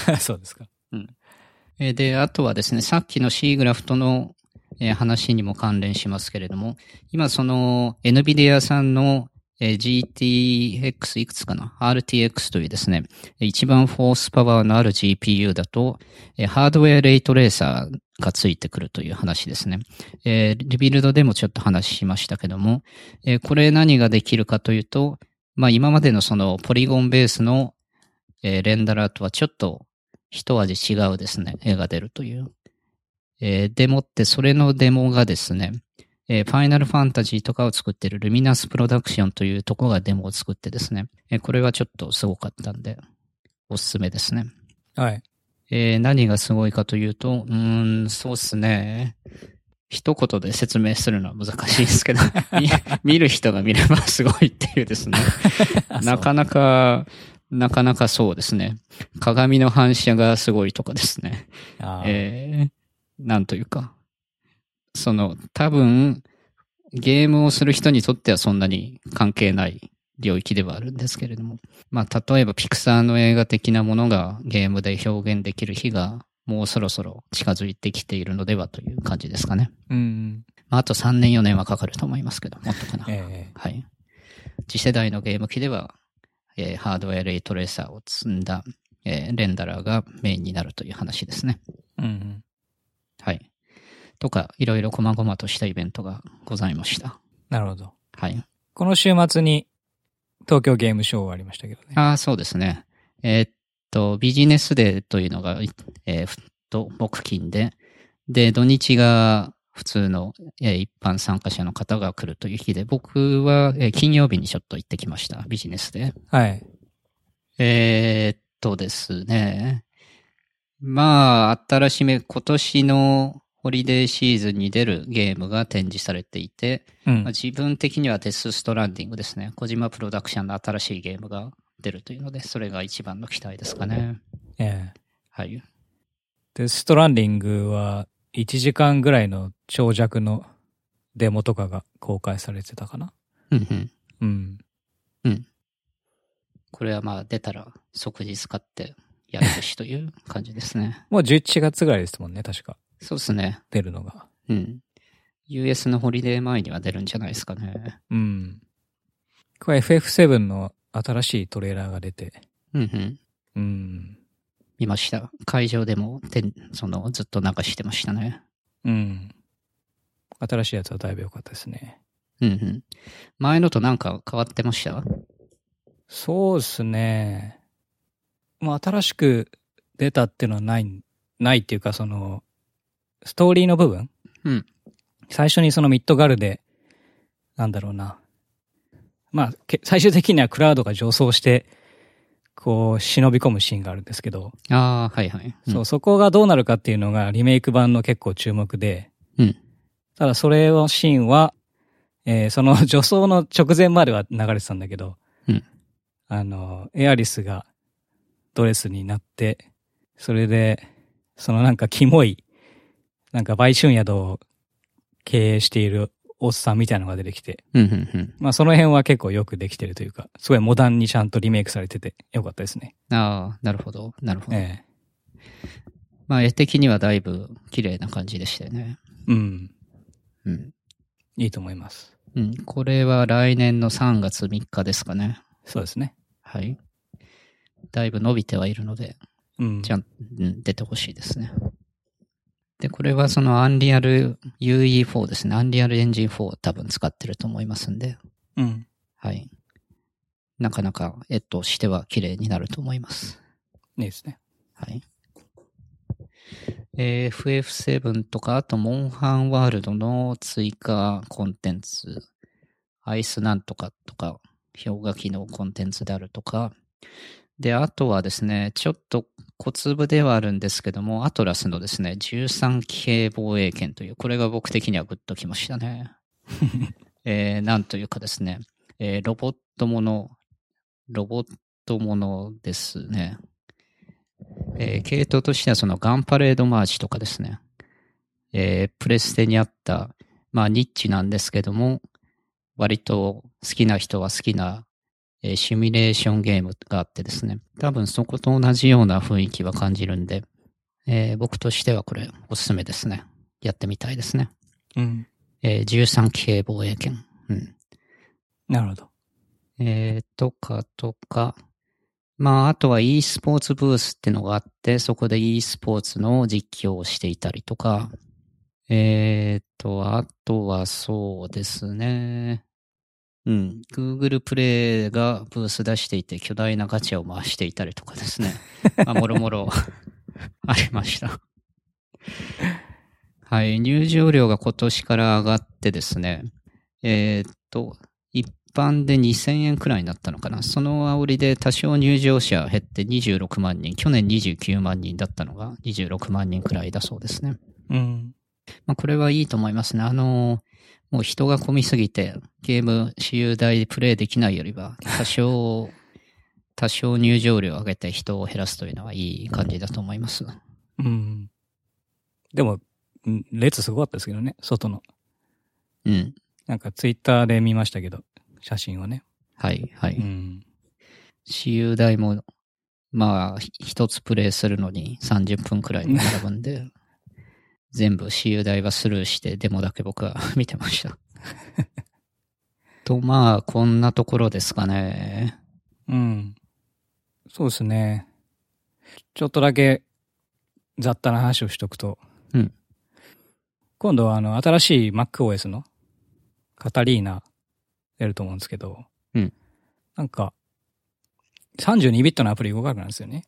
B: そうですか。
A: で、あとはですね、さっきの C グラフとの話にも関連しますけれども、今その NVIDIA さんのGTX いくつかな ?RTX というですね、一番フォースパワーのある GPU だと、ハードウェアレイトレーサーがついてくるという話ですね。リビルドでもちょっと話しましたけども、これ何ができるかというと、まあ今までのそのポリゴンベースのレンダラーとはちょっと一味違うですね、絵が出るという。でもってそれのデモがですね、ファイナルファンタジーとかを作っているルミナスプロダクションというところがデモを作ってですね、これはちょっとすごかったんで、おすすめですね。
B: はい。
A: 何がすごいかというと、そうっすね。一言で説明するのは難しいですけど、見る人が見ればすごいっていうですね。なかなかそうですね。鏡の反射がすごいとかですね。なんというか。多分、ゲームをする人にとってはそんなに関係ない領域ではあるんですけれども。まあ、例えばピクサーの映画的なものがゲームで表現できる日がもうそろそろ近づいてきているのではという感じですかね。まあ、あと3年4年はかかると思いますけど、もっとかな。はい。次世代のゲーム機では、ハードウェアレイトレーサーを積んだ、レンダラーがメインになるという話ですね。はい。とか、いろいろ細々としたイベントがございました。
B: なるほど。
A: はい。
B: この週末に東京ゲームショウありましたけどね。
A: そうですね。ビジネスデーというのが、木金で、土日が普通の、一般参加者の方が来るという日で、僕は、金曜日にちょっと行ってきました。ビジネスで。
B: はい。
A: ですね。まあ、新しめ、今年のホリデーシーズンに出るゲームが展示されていて、自分的にはデスストランディングですね。小島プロダクションの新しいゲームが出るというので、それが一番の期待ですかね。はい。
B: デスストランディングは1時間ぐらいの長尺のデモとかが公開されてたかな。
A: これはまあ出たら即日買ってやるべしという感じですね。
B: もう11月ぐらいですもんね、確か。
A: そうですね。
B: 出るのが。
A: US のホリデー前には出るんじゃないですかね。
B: これ FF7 の新しいトレーラーが出て。
A: 見ました。会場でもずっと流してましたね。
B: 新しいやつはだいぶ良かったですね。
A: 前のとなんか変わってました？
B: そうですね。まあ新しく出たっていうのはないっていうか、ストーリーの部分、最初にそのミッドガルで、なんだろうな。まあ、最終的にはクラウドが上層して、こう、忍び込むシーンがあるんですけど。
A: はいはい。
B: そこがどうなるかっていうのがリメイク版の結構注目で。ただそれのシーンは、その女装の直前までは流れてたんだけど、エアリスがドレスになって、それで、なんかキモい、なんか売春宿を経営しているおっさんみたいなのが出てきて、まあその辺は結構よくできてるというか、すごいモダンにちゃんとリメイクされててよかったですね。
A: なるほど。まあ絵的にはだいぶ綺麗な感じでしたよね。
B: いいと思います。
A: これは来年の3月3日ですかね。
B: そうですね。
A: はい。だいぶ伸びてはいるので、出てほしいですね。 で、これはそのアンリアル UE4 ですね。アンリアルエンジン4を多分使ってると思いますんで。
B: うん。
A: はい。なかなか絵としては綺麗になると思います。
B: いいですね。
A: はい。FF7 とか、あとモンハンワールドの追加コンテンツ、アイスなんとかとか、氷河期のコンテンツであるとか、で、あとはですね、ちょっと小粒ではあるんですけども、アトラスのですね、13騎兵防衛権という、これが僕的にはグッときましたね。なんというかですね、ロボットものですね。系統としてはそのガンパレードマーチとかですね。プレステにあった、まあニッチなんですけども、割と好きな人は好きな、シミュレーションゲームがあってですね。多分そこと同じような雰囲気は感じるんで、僕としてはこれおすすめですね。やってみたいですね。
B: うん。
A: 13騎兵防衛権。うん。
B: なるほど。
A: とか、まあ、あとは e スポーツブースってのがあって、そこで e スポーツの実況をしていたりとか、あとはそうですね。うん。Google プレイがブース出していて、巨大なガチャを回していたりとかですね。まあ、もろもろありました。はい。入場料が今年から上がってですね。一般で2000円くらいになったのかな。その煽りで多少入場者減って26万人。去年29万人だったのが26万人くらいだそうですね。
B: うん。
A: まあ、これはいいと思いますね。もう人が混みすぎて、ゲーム、私有台でプレイできないよりは、多少入場料を上げて人を減らすというのはいい感じだと思います。
B: うん。でも、列すごかったですけどね、外の。
A: うん。
B: なんかツイッターで見ましたけど、写真をね。
A: はい、はい。
B: うん。
A: 私有台も、まあ、一つプレイするのに30分くらい並ぶんで、全部私有台はスルーして、デモだけ僕は見てました。と、まあ、こんなところですかね。
B: うん。そうですね。ちょっとだけ雑多な話をしとくと。
A: うん。
B: 今度は新しい MacOS のカタリーナ出ると思うんですけど。
A: うん。
B: なんか、32ビットのアプリ動かなくなるんですよね。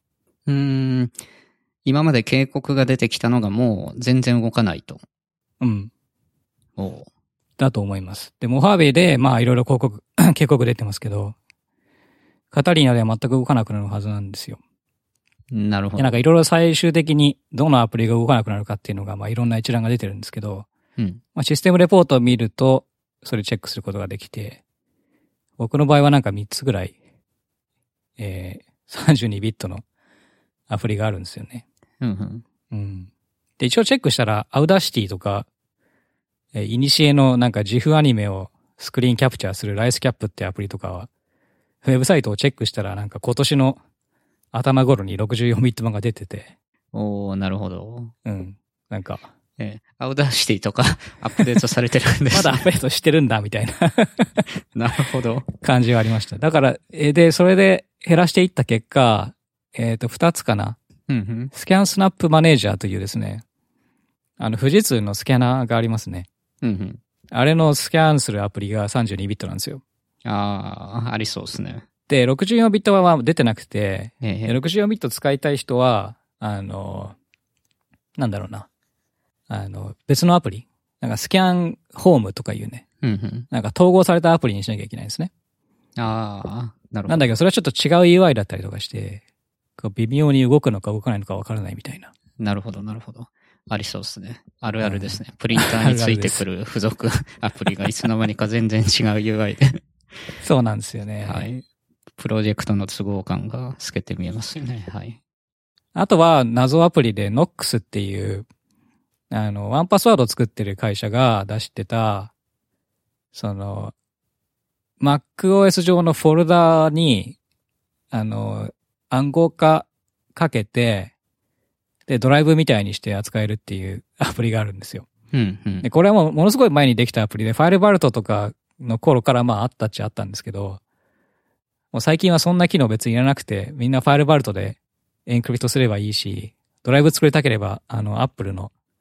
A: 今まで警告が出てきたのがもう全然動かないと。
B: うん。
A: お
B: だと思います。で、モハーベイで、まあいろいろ警告出てますけど、カタリーナでは全く動かなくなるはずなんですよ。
A: なるほど。
B: で、なんかいろいろ最終的にどのアプリが動かなくなるかっていうのが、まあいろんな一覧が出てるんですけど、
A: うん。ま
B: あ、システムレポートを見ると、それチェックすることができて、僕の場合はなんか3つぐらい、32ビットのアプリがあるんですよね。
A: うんうん。
B: うん。で、一応チェックしたら、アウダーシティとか、イニシエのなんか GIF アニメをスクリーンキャプチャーするライスキャップってアプリとかは、ウェブサイトをチェックしたらなんか今年の頭頃に64ビット版が出てて。
A: おー、なるほど。
B: うん。なんか。
A: アウダーシティとかアップデートされてるんです、
B: まだアップデートしてるんだ、みたいな。
A: なるほど。
B: 感じはありました。だから、で、それで減らしていった結果、2つかな。
A: うんうん。
B: スキャンスナップマネージャーというですね、富士通のスキャナーがありますね。
A: うんうん。
B: あれのスキャンするアプリが32ビットなんですよ。
A: ありそうですね。
B: で、64ビット版は出てなくて、64ビット使いたい人は、なんだろうな。別のアプリなんかスキャンホームとかいうね。
A: うんうん。
B: なんか統合されたアプリにしなきゃいけないんですね。
A: なるほど。
B: なんだけど、それはちょっと違う UI だったりとかして、こう微妙に動くのか動かないのかわからないみたいな。
A: なるほど、なるほど。ありそうですね。あるあるですね。プリンターについてくる付属アプリがいつの間にか全然違う UI で。
B: そうなんですよね。
A: はい。プロジェクトの都合感が透けて見えますよね。はい。
B: あとは謎アプリで Nox っていう、ワンパスワードを作ってる会社が出してた、MacOS 上のフォルダに、暗号化かけて、で、ドライブみたいにして扱えるっていうアプリがあるんですよ。
A: うんうん。
B: で、これはものすごい前にできたアプリで、ファイルバルトとかの頃からまああったっちゃあったんですけど、もう最近はそんな機能別にいらなくて、みんなファイルバルトでエンクリプトすればいいし、ドライブ作りたければ、Apple の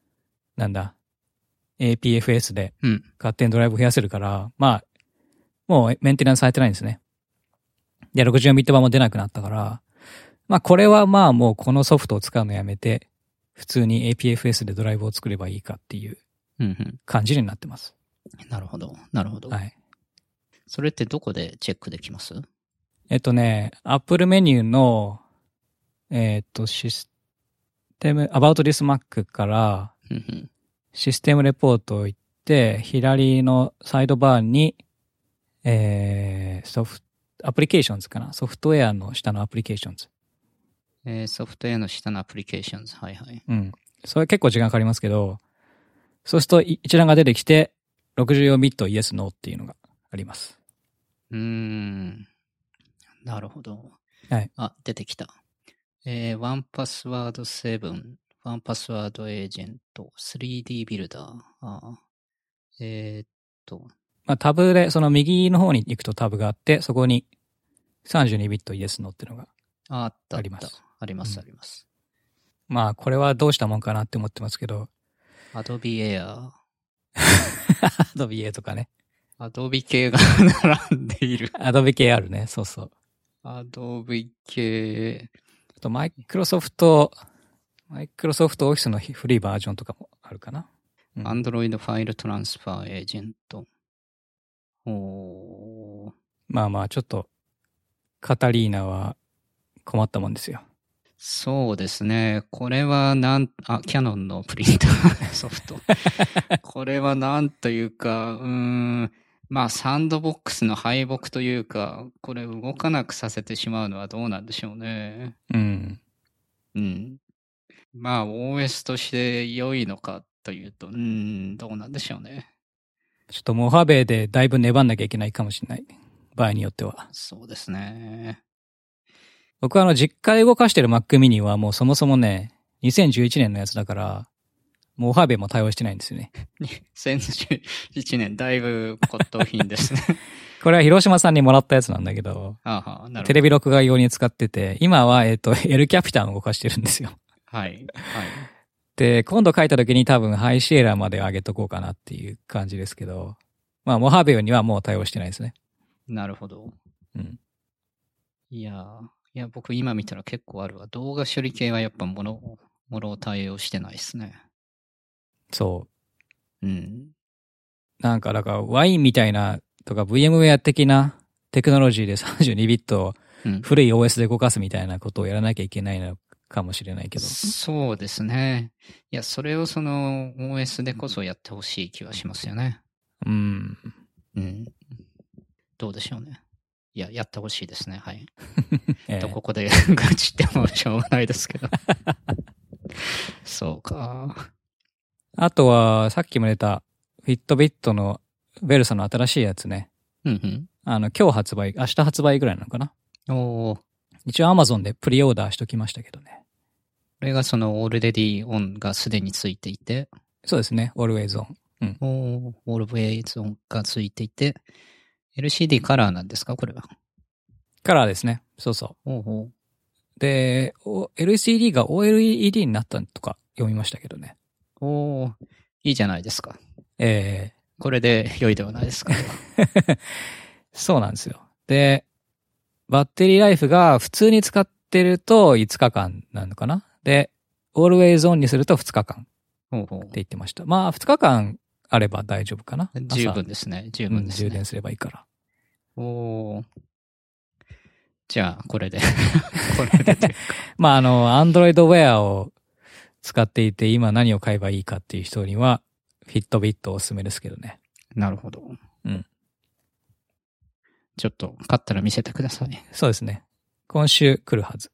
B: なんだ、APFS で
A: うん。
B: 勝手にドライブ増やせるから、まあ、もうメンテナンスされてないんですね。で、64ビット版も出なくなったから、まあこれはまあもうこのソフトを使うのやめて、普通に APFS でドライブを作ればいいかっていう
A: うんうん。
B: 感じになってます。
A: なるほど。なるほど。
B: はい。
A: それってどこでチェックできます？
B: Apple メニューの、システム、About This Mac から、
A: うんうん。
B: システムレポート行って、左のサイドバーに、アプリケーションズかな。ソフトウェアの下のアプリケーションズ。
A: ソフトウェアの下のアプリケーションズ。はいはい。
B: うん。それ結構時間かかりますけど、そうすると一覧が出てきて、64ビット Yes No っていうのがあります。
A: なるほど。
B: はい。
A: あ、出てきた。One Password 7、One Password Agent、3D ビルダー。
B: まあ、タブで、その右の方に行くとタブがあって、そこに32ビット Yes No っていうのがあります。
A: あります、あります。
B: まあ、これはどうしたもんかなって思ってますけど。
A: Adobe Air。
B: Adobe Air とかね。
A: Adobe 系が並んでいる。
B: Adobe 系あるね。そうそう。
A: Adobe 系。
B: あと、マイクロソフトオフィスのフリーバージョンとかもあるかな。
A: Android ファイルトランスファーエージェント。
B: まあまあ、ちょっと、カタリーナは困ったもんですよ。
A: そうですね。これはキャノンのプリンターソフト。これはなんというか、まあサンドボックスの敗北というか、これ動かなくさせてしまうのはどうなんでしょうね。
B: うん。
A: まあ OS として良いのかというと、どうなんでしょうね。
B: ちょっとモハベでだいぶ粘んなきゃいけないかもしれない。場合によっては。
A: そうですね。
B: 僕は実家で動かしてる Mac mini はもうそもそもね、2011年のやつだから、モハベも対応してないんですよね。
A: 2011年、だいぶ骨董品ですね。
B: これは広島さんにもらったやつなんだけど、
A: なるほど。
B: テレビ録画用に使ってて、今はL キャピタンを動かしてるんですよ。
A: はい。はい。
B: で、今度書いた時に多分ハイシエラーまで上げとこうかなっていう感じですけど、まあモハベにはもう対応してないですね。
A: なるほど。
B: うん。
A: いや、僕今見たら結構あるわ。動画処理系はやっぱものを対応してないですね。
B: そう。
A: うん。
B: なんか、だから、ワインみたいな、とか VMware 的なテクノロジーで32ビットを古い OS で動かすみたいなことをやらなきゃいけないのかもしれないけど。
A: そうですね。いや、それをその OS でこそやってほしい気はしますよね。どうでしょうね。いや、やってほしいですね。はい。ここでガチってもしょうがないですけど。そうか。
B: あとは、さっきも出た、フィットビットのベルサの新しいやつね。
A: 今日
B: 明日発売ぐらいなのかな。一応 Amazon でプリオーダーしときましたけどね。
A: これがその Already On がすでについていて。
B: そうですね。Always On。
A: Always On がついていて。LCD カラーなんですかこれは。
B: カラーですね。そうそう。で、LCD が OLED になったとか読みましたけどね。
A: いいじゃないですか。これで良いではないですか。
B: そうなんですよ。で、バッテリーライフが普通に使ってると5日間なのかな。で、Always On にすると2日間って言ってました。まあ2日間あれば大丈夫かな。
A: 十分ですね。十分ですね。
B: 充電すればいいから。
A: じゃあ、これで。
B: まあAndroid Wear を使っていて今何を買えばいいかっていう人には、フィットビットおすすめですけどね。
A: なるほど。ちょっと買ったら見せてください。
B: そうですね。今週来るはず。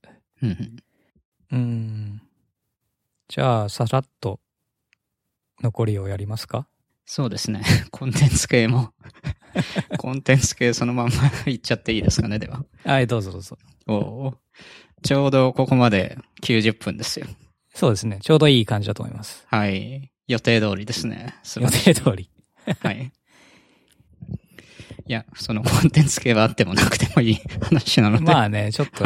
B: じゃあ、さらっと残りをやりますか？
A: そうですね。コンテンツ系そのまんまいっちゃっていいですかね、では。
B: はい、どうぞどうぞ。
A: ちょうどここまで90分ですよ。
B: そうですね。ちょうどいい感じだと思います。
A: はい。予定通りですね。
B: 予定通り。
A: はい。いや、そのコンテンツ系はあってもなくてもいい話なので。
B: まあね、ちょっと。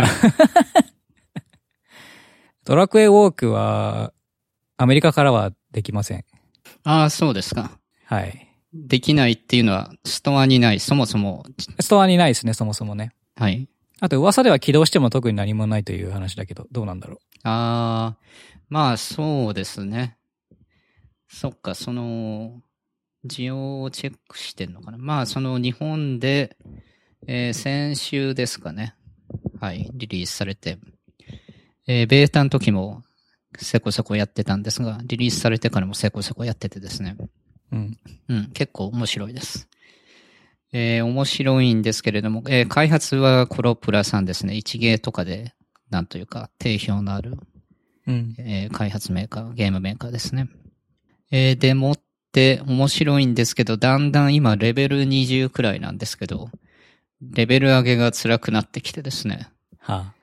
B: ドラクエウォークは、アメリカからはできません。
A: ああ、そうですか。
B: はい。
A: できないっていうのは、ストアにない、そもそも。
B: ストアにないですね、そもそもね。
A: はい。
B: あと噂では起動しても特に何もないという話だけど、どうなんだろ
A: ああ、まあそうですね。そっか、需要をチェックしてんのかな。まあ日本で、先週ですかね。はい、リリースされて。ベータの時もせこせこやってたんですが、リリースされてからもせこせこやっててですね。
B: う。うん。
A: うん、結構面白いです。面白いんですけれども、開発はコロプラさんですね。一芸とかで、なんというか、定評のある、
B: うん。
A: 開発メーカー、ゲームメーカーですね。でもって面白いんですけど、だんだん今レベル20くらいなんですけど、レベル上げが辛くなってきてですね。
B: はあ。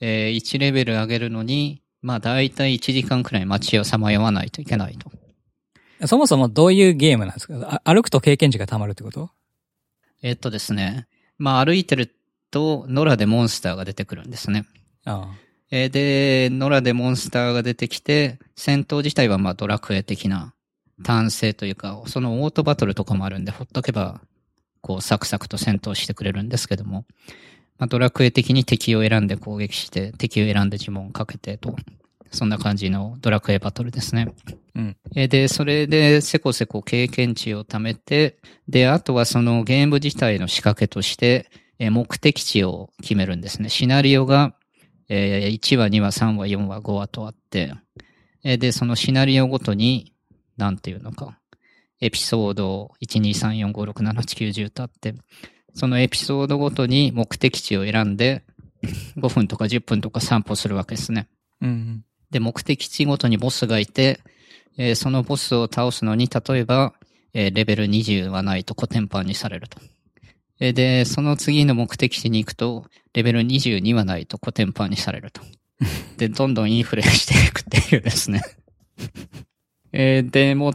A: 1レベル上げるのに、まあ大体1時間くらい街をさまよわないといけないと。
B: そもそもどういうゲームなんですか？歩くと経験値が溜まるってこと？
A: ですね。まあ歩いてると野良でモンスターが出てくるんですね。
B: ああ。
A: で、野良でモンスターが出てきて、戦闘自体はまあドラクエ的な単性というか、そのオートバトルとかもあるんで、ほっとけば、こうサクサクと戦闘してくれるんですけども、まあ、ドラクエ的に敵を選んで攻撃して、敵を選んで呪文をかけてと、そんな感じのドラクエバトルですね。
B: うん。
A: で、それでせこせこ経験値を貯めて、で、あとはそのゲーム自体の仕掛けとして、目的地を決めるんですね。シナリオが、1話、2話、3話、4話、5話とあって、で、そのシナリオごとに、なんていうのか、エピソード1、2、3、4、5、6、7、8、9、10とあって、そのエピソードごとに目的地を選んで、5分とか10分とか散歩するわけですね。
B: うん。
A: で、目的地ごとにボスがいて、そのボスを倒すのに、例えば、レベル20はないとコテンパンにされると。で、その次の目的地に行くと、レベル22はないとコテンパンにされると。で、どんどんインフレしていくっていうですね。でもって、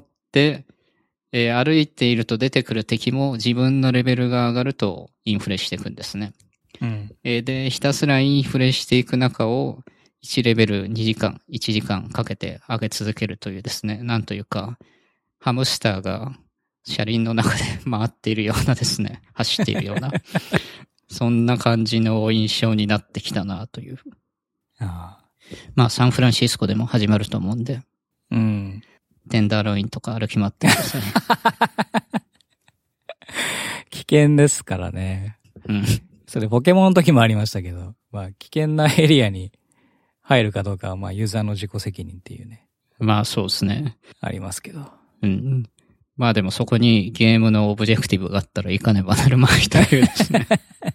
A: 歩いていると出てくる敵も自分のレベルが上がるとインフレしていくんですね。
B: うん。
A: で、ひたすらインフレしていく中を1レベル2時間、1時間かけて上げ続けるというですね、なんというか、ハムスターが車輪の中で回っているようなですね、走っているような、そんな感じの印象になってきたなという。
B: ああ。
A: まあ、サンフランシスコでも始まると思うんで、
B: うん。
A: テンダーロインとか歩き回ってますね。
B: 危険ですからね。
A: うん。
B: それポケモンの時もありましたけど、まあ危険なエリアに入るかどうかはまあユーザーの自己責任っていうね。
A: まあそうですね。
B: ありますけど。
A: うん。まあでもそこにゲームのオブジェクティブがあったらいかねばなるまいというですね。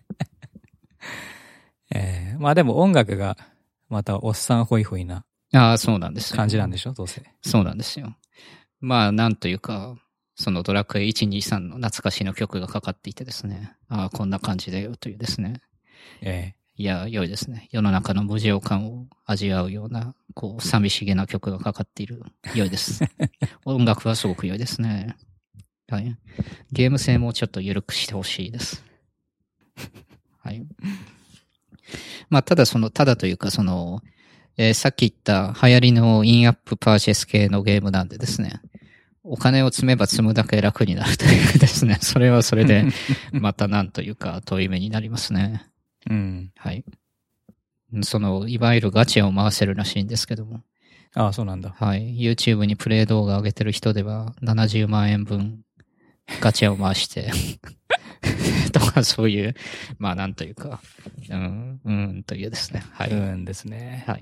B: まあでも音楽がまたおっさんホイホイな
A: ああ、そうなんですよ。
B: 感じなんでしょどうせ。
A: そうなんですよ。まあなんというか、そのドラクエ1、2、3の懐かしの曲がかかっていてですね。ああ、こんな感じだよというですね。いや、良いですね。世の中の無常感を味わうような、こう、寂しげな曲がかかっている。良いです。音楽はすごく良いですね。はい。ゲーム性もちょっと緩くしてほしいです。はい。まあ、ただというかさっき言った流行りのインアップパーチェス系のゲームなんでですね。お金を積めば積むだけ楽になるというですね。それはそれで、またなんというか、遠い目になりますね。
B: うん。
A: はい。いわゆるガチャを回せるらしいんですけども。
B: ああ、そうなんだ。
A: はい。YouTube にプレイ動画上げてる人では、70万円分、ガチャを回して、とかそういう、まあなんというか、というですね。はい。
B: ですね。
A: はい。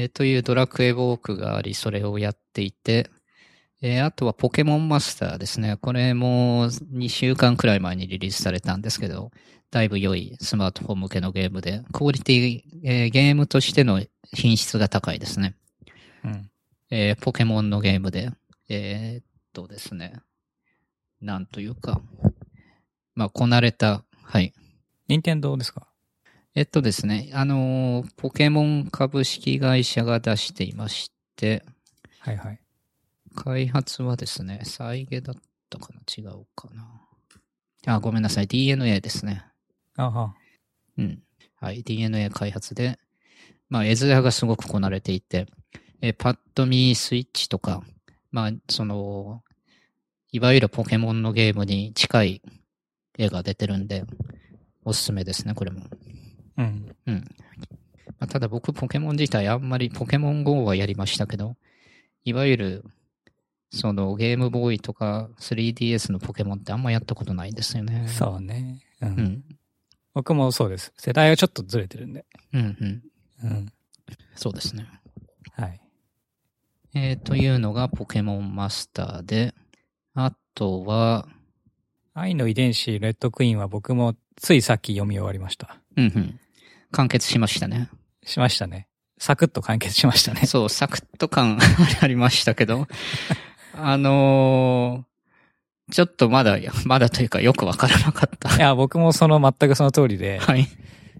A: というドラクエウォークがあり、それをやっていて、あとはポケモンマスターですね。これも2週間くらい前にリリースされたんですけど、だいぶ良いスマートフォン向けのゲームで、クオリティ、ゲームとしての品質が高いですね。
B: うん。
A: ポケモンのゲームで、ですね。なんというか、まあ、こなれた、はい。
B: 任天堂ですか？
A: ですね。ポケモン株式会社が出していまして、
B: はいはい。
A: 開発はですね、サイゲだったかな違うかなごめんなさい。DNA ですね。
B: あは。
A: うん。はい。DNA 開発で、まあ、絵面がすごくこなれていて、パッと見スイッチとか、 まあ、いわゆるポケモンのゲームに近い絵が出てるんで、おすすめですね、これも。
B: うん。
A: うん。まあ、ただ僕、ポケモン自体あんまり、ポケモン GO はやりましたけど、いわゆる、ゲームボーイとか 3DS のポケモンってあんまやったことないんですよね。
B: そうね。うん。
A: うん。
B: 僕もそうです。世代がちょっとずれてるんで。
A: うんうん。
B: うん。
A: そうですね。
B: はい。
A: というのがポケモンマスターで、あとは、
B: 愛の遺伝子レッドクイーンは僕もついさっき読み終わりました。
A: うんうん。完結しましたね。
B: しましたね。サクッと完結しましたね。
A: そう、サクッと感ありましたけど、ちょっとまだというかよくわからなかった。
B: いや、僕も全くその通りで、
A: はい。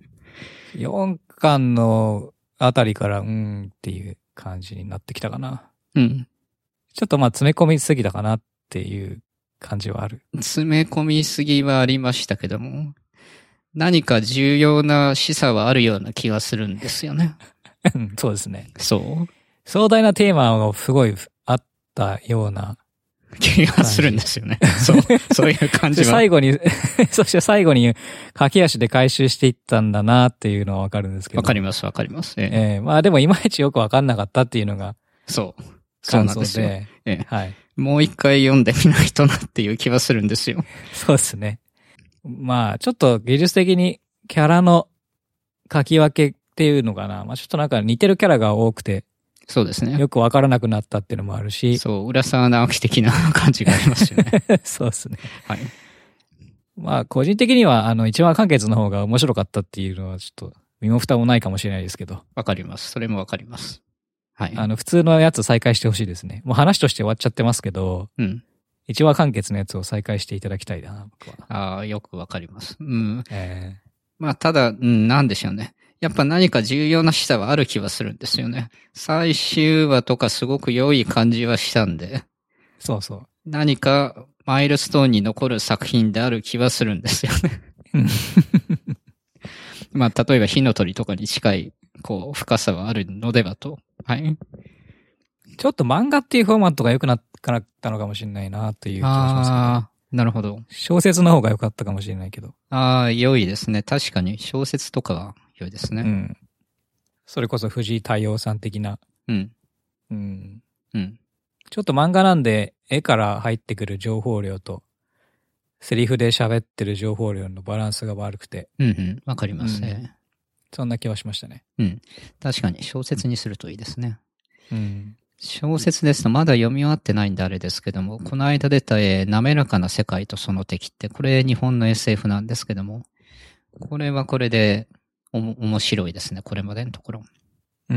B: 4巻のあたりから、っていう感じになってきたかな。
A: うん。
B: ちょっと詰め込みすぎたかなっていう感じはある。
A: 詰め込みすぎはありましたけども、何か重要な示唆はあるような気がするんですよね。
B: そうですね。
A: そう。
B: 壮大なテーマがすごいあったような
A: 気がするんですよね。そういう感じは。
B: そして最後に駆け足で回収していったんだなっていうのはわかるんですけど。
A: わかります。
B: まあでもいまいちよくわかんなかったっていうのが。
A: そう
B: 感想
A: なんですよ。
B: はい。
A: もう一回読んでみないとなっていう気はするんですよ。
B: そうですね。まあちょっと技術的にキャラの書き分けっていうのかな。まあちょっとなんか似てるキャラが多くて。
A: そうですね。
B: よくわからなくなったっていうのもあるし。
A: そう、浦沢直樹的な感じがありますよね。
B: そうですね。
A: はい。
B: まあ個人的には一話完結の方が面白かったっていうのはちょっと身も蓋もないかもしれないですけど。
A: わかります。それもわかります。はい。
B: 普通のやつ再開してほしいですね。もう話として終わっちゃってますけど。
A: うん。
B: 一話完結のやつを再開していただきたいな、僕は。
A: ああ、よくわかります。うん。まあ、ただ、なんでしょうね。やっぱ何か重要な示唆はある気はするんですよね。最終話とかすごく良い感じはしたんで。
B: そうそう。
A: 何かマイルストーンに残る作品である気はするんですよね。まあ、例えば火の鳥とかに近い、深さはあるのではと。はい。
B: ちょっと漫画っていうフォーマットが良くなかったのかもしれないなという気がしますけど。ああ、
A: なるほど。
B: 小説の方が良かったかもしれないけど。
A: ああ、良いですね。確かに小説とかは良いですね。
B: うん。それこそ藤井太陽さん的な。
A: うん。
B: うん。
A: うん。
B: ちょっと漫画なんで絵から入ってくる情報量とセリフで喋ってる情報量のバランスが悪くて。
A: うんうん。わかりますね、
B: そんな気はしましたね。
A: うん。確かに小説にするといいですね。
B: うん。
A: 小説ですとまだ読み終わってないんであれですけども、この間出た滑らかな世界とその敵って、これ日本の SF なんですけども、これはこれで面白いですね、これまでのところ。
B: うん。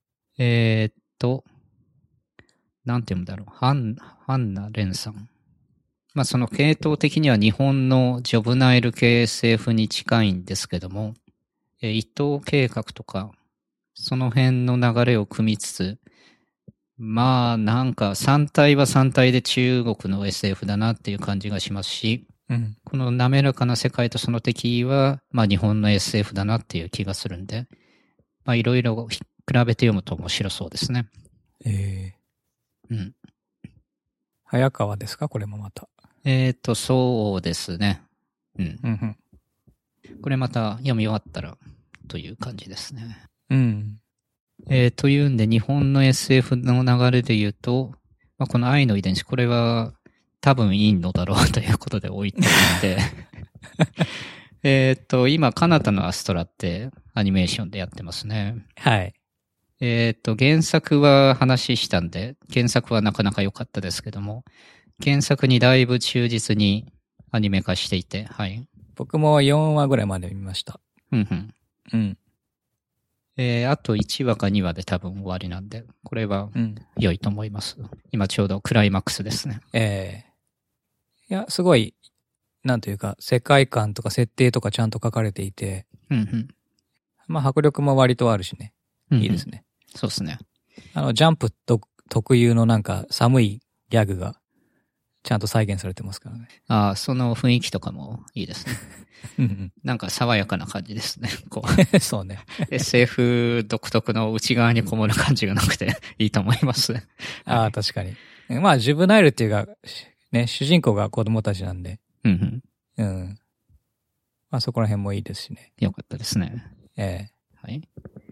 A: なんて読むんだろう。ハンナ・レンさん。まあその系統的には日本のジョブナイル系 SF に近いんですけども、伊藤計画とか、その辺の流れを組みつつ、まあなんか3体は3体で中国の SF だなっていう感じがしますし、この滑らかな世界とその敵は、まあ日本の SF だなっていう気がするんで、まあいろいろ比べて読むと面白そうですね。うん。
B: 早川ですかこれもまた。
A: そうですね。うん。
B: うんうん、
A: これまた読み終わったらという感じですね。
B: うん。
A: というんで日本の SF の流れで言うと、まあ、この愛の遺伝子、これは多分いいのだろうということで置いておいて、今、カナタのアストラってアニメーションでやってますね。
B: はい。
A: 原作は話したんで、原作はなかなか良かったですけども、原作にだいぶ忠実にアニメ化していて、はい。
B: 僕も4話ぐらいまで見ました。
A: うんうん。
B: うん。
A: あと1話か2話で多分終わりなんで、これは良いと思います。今ちょうどクライマックスですね。
B: いや、すごい、なんというか、世界観とか設定とかちゃんと書かれていて、
A: うんうん。
B: まあ迫力も割とあるしね。いいですね。
A: そうですね。
B: ジャンプ特有のなんか寒いギャグがちゃんと再現されてますからね。
A: ああ、その雰囲気とかもいいですね。
B: うんうん。
A: なんか爽やかな感じですね。こ
B: う。そうね。
A: SF 独特の内側にこもる感じがなくていいと思います。
B: ああ、確かに。まあ、ジュブナイルっていうか、ね、主人公が子供たちなんで。
A: うん
B: うん。うん。まあ、そこら辺もいいですしね。
A: よかったですね。はい。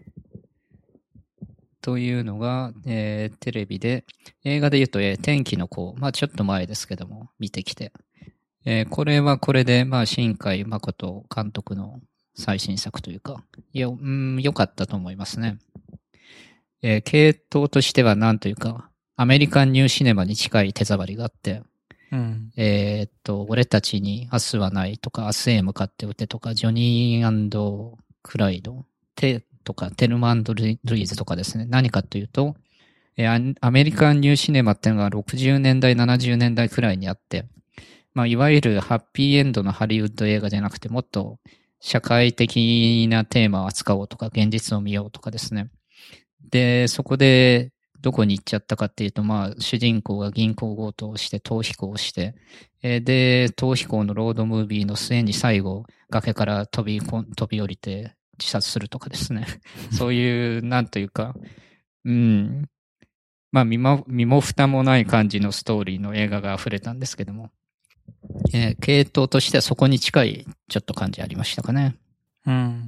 A: というのが、テレビで、映画で言うと、天気の子、まあちょっと前ですけども、見てきて。これはこれで、まあ新海誠監督の最新作というか、良かったと思いますね。系統としてはなんというか、アメリカンニューシネマに近い手触りがあって、
B: うん。
A: 俺たちに明日はないとか、明日へ向かって打てとか、ジョニー&クライド、とか、テルマンド・ルイーズとかですね。何かというと、アメリカンニューシネマっていうのが60年代、70年代くらいにあって、まあ、いわゆるハッピーエンドのハリウッド映画じゃなくて、もっと社会的なテーマを扱おうとか、現実を見ようとかですね。で、そこで、どこに行っちゃったかっていうと、まあ、主人公が銀行強盗をして、逃避行をして、で、逃避行のロードムービーの末に最後、崖から飛び降りて自殺するとかですね。そういう、なんというか、まあ、身も蓋もない感じのストーリーの映画が溢れたんですけども、系統としてはそこに近い、ちょっと感じありましたかね。
B: うん。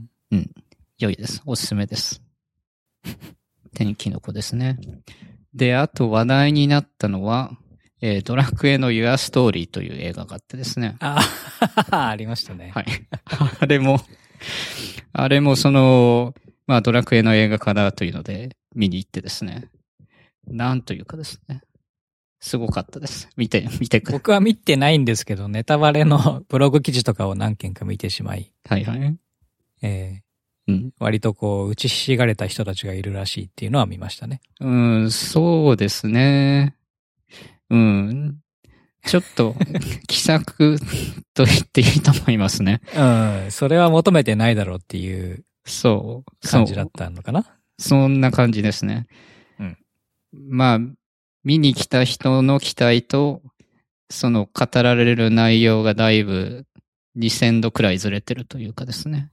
A: 良いです。おすすめです。天気の子ですね。で、あと話題になったのは、ドラクエの Your Story という映画があってですね。
B: ありましたね。
A: はい。あれもその、まあドラクエの映画かなというので見に行ってですね。なんというかですね。すごかったです。見てください。
B: 僕は見てないんですけど、ネタバレのブログ記事とかを何件か見てしまい。
A: はいはい。
B: 割とこう、打ちひしがれた人たちがいるらしいっていうのは見ましたね。
A: そうですね。ちょっと、奇策と言っていいと思いますね。
B: それは求めてないだろうっていう、感じだったのかな。
A: そんな感じですね。まあ、見に来た人の期待と、その語られる内容がだいぶ2000度くらいずれてるというかですね。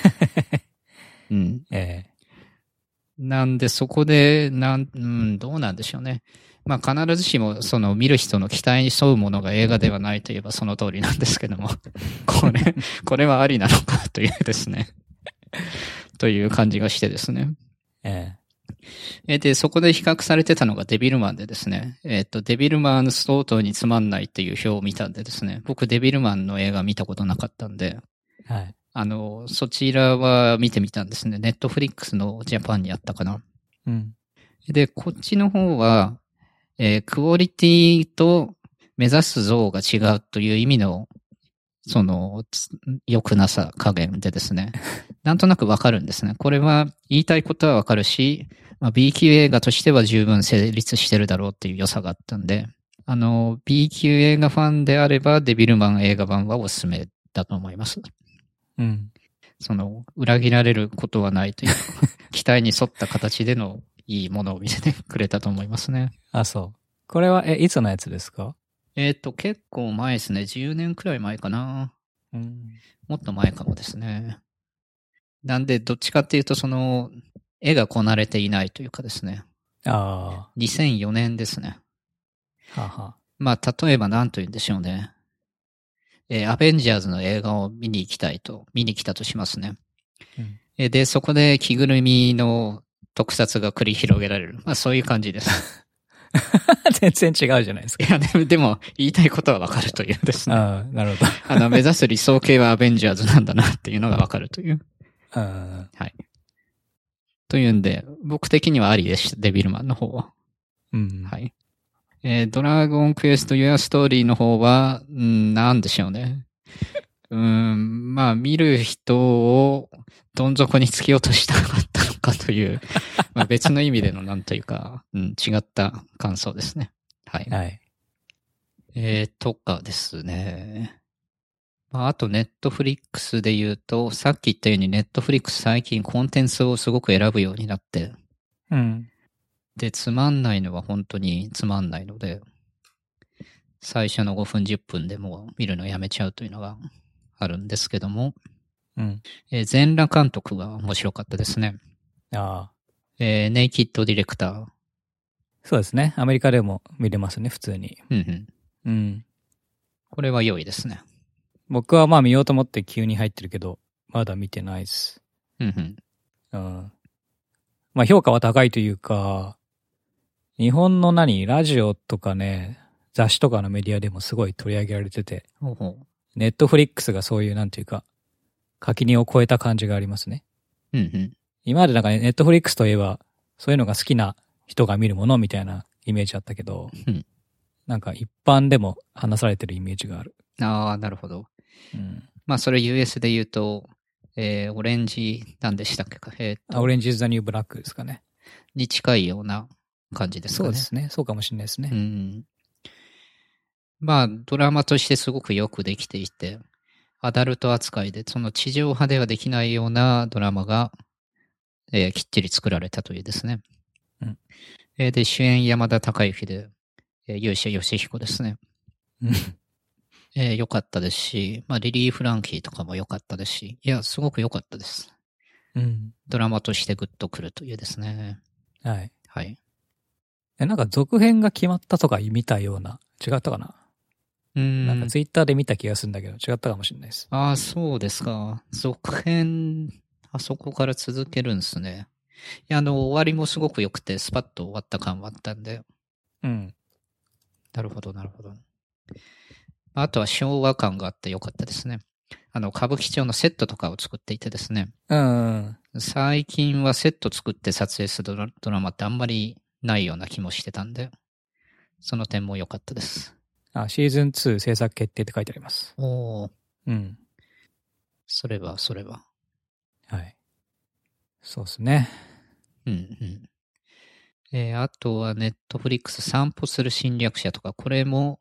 A: なんでそこで、どうなんでしょうね。まあ必ずしもその見る人の期待に沿うものが映画ではないといえばその通りなんですけども、これはありなのかというですね。という感じがしてですね。で、そこで比較されてたのがデビルマンでですね。デビルマン相当につまんないっていう表を見たんでですね。僕デビルマンの映画見たことなかったんで。
B: はい。
A: そちらは見てみたんですね。ネットフリックスのジャパンにあったかな。で、こっちの方は、クオリティと目指す像が違うという意味の、良くなさ加減でですね。なんとなくわかるんですね。これは言いたいことはわかるし、まあ、B 級映画としては十分成立してるだろうっていう良さがあったんで、B 級映画ファンであればデビルマン映画版はおすすめだと思います。裏切られることはないというか、期待に沿った形でのいいものを見せてくれたと思いますね。
B: そう。これは、いつのやつですか？
A: 結構前ですね。10年くらい前かな。もっと前かもですね。なんで、どっちかっていうと、絵がこなれていないというかですね。2004年ですね。まあ、例えば何と言うんでしょうね。アベンジャーズの映画を見に来たとしますね。で、そこで着ぐるみの特撮が繰り広げられる。まあ、そういう感じです。
B: 全然違うじゃないですか。
A: いや、でも、言いたいことはわかるというですね。
B: なるほ
A: ど。目指す理想系はアベンジャーズなんだなっていうのがわかるという。はい。というんで、僕的にはありでした、デビルマンの方は。はい。ドラゴンクエストユアストーリーの方は、なんでしょうね。まあ、見る人をどん底に突き落としたかったのかという、まあ別の意味でのなんというか、違った感想ですね。はい。
B: はい。
A: とかですね。まあ、あとネットフリックスで言うと、さっき言ったようにネットフリックス最近コンテンツをすごく選ぶようになって、で、つまんないのは本当につまんないので、 最初の5分10分でもう見るのやめちゃうというのがあるんですけども、
B: うん。
A: 全裸監督が面白かったですね。
B: ああ。
A: ネイキッドディレクター。
B: そうですね。アメリカでも見れますね、普通に。
A: うんうん。
B: うん。
A: これは良いですね。
B: 僕はまあ見ようと思って急に入ってるけど、まだ見てないです。
A: うんうん。
B: うん。まあ評価は高いというか、日本のラジオとかね、雑誌とかのメディアでもすごい取り上げられてて、
A: ほうほう。
B: ネットフリックスがそういうなんていうか、垣根を超えた感じがありますね。
A: うんうん。
B: 今までなんかネットフリックスといえば、そういうのが好きな人が見るものみたいなイメージあったけど、
A: うん、
B: なんか一般でも話されてるイメージがある。
A: ああ、なるほど。
B: うん。
A: まあそれ US で言うと、オレンジなんでしたっけか。
B: オレンジズ・ザ・ニュー・ブラックですかね。
A: に近いような感じですかね。
B: そうですね。そうかもしれないですね。
A: うん。まあドラマとしてすごくよくできていて、アダルト扱いで、その地上波ではできないようなドラマが、きっちり作られたというですね。
B: うん。
A: で、主演山田孝之で、勇者ヨシヒコですね。良かったですし、まあ、リリー・フランキーとかも良かったですし、いや、すごく良かったです。
B: うん。
A: ドラマとしてグッとくるというですね。
B: はい。
A: はい。
B: なんか続編が決まったとか見たような、違ったかな？なんかツイッターで見た気がするんだけど、違ったかもしれないです。
A: ああ、そうですか。続編、あそこから続けるんですね。いや、終わりもすごく良くて、スパッと終わった感はあったんで。
B: うん。
A: なるほど、なるほど。あとは昭和感があって良かったですね。歌舞伎町のセットとかを作っていてですね。
B: うん。
A: 最近はセット作って撮影するドラマってあんまりないような気もしてたんで、その点も良かったです。
B: あ、シーズン2制作決定って書いてあります。
A: おー。
B: うん。
A: それは。
B: はい。そうですね。
A: うんうん。あとはネットフリックス散歩する侵略者とか、これも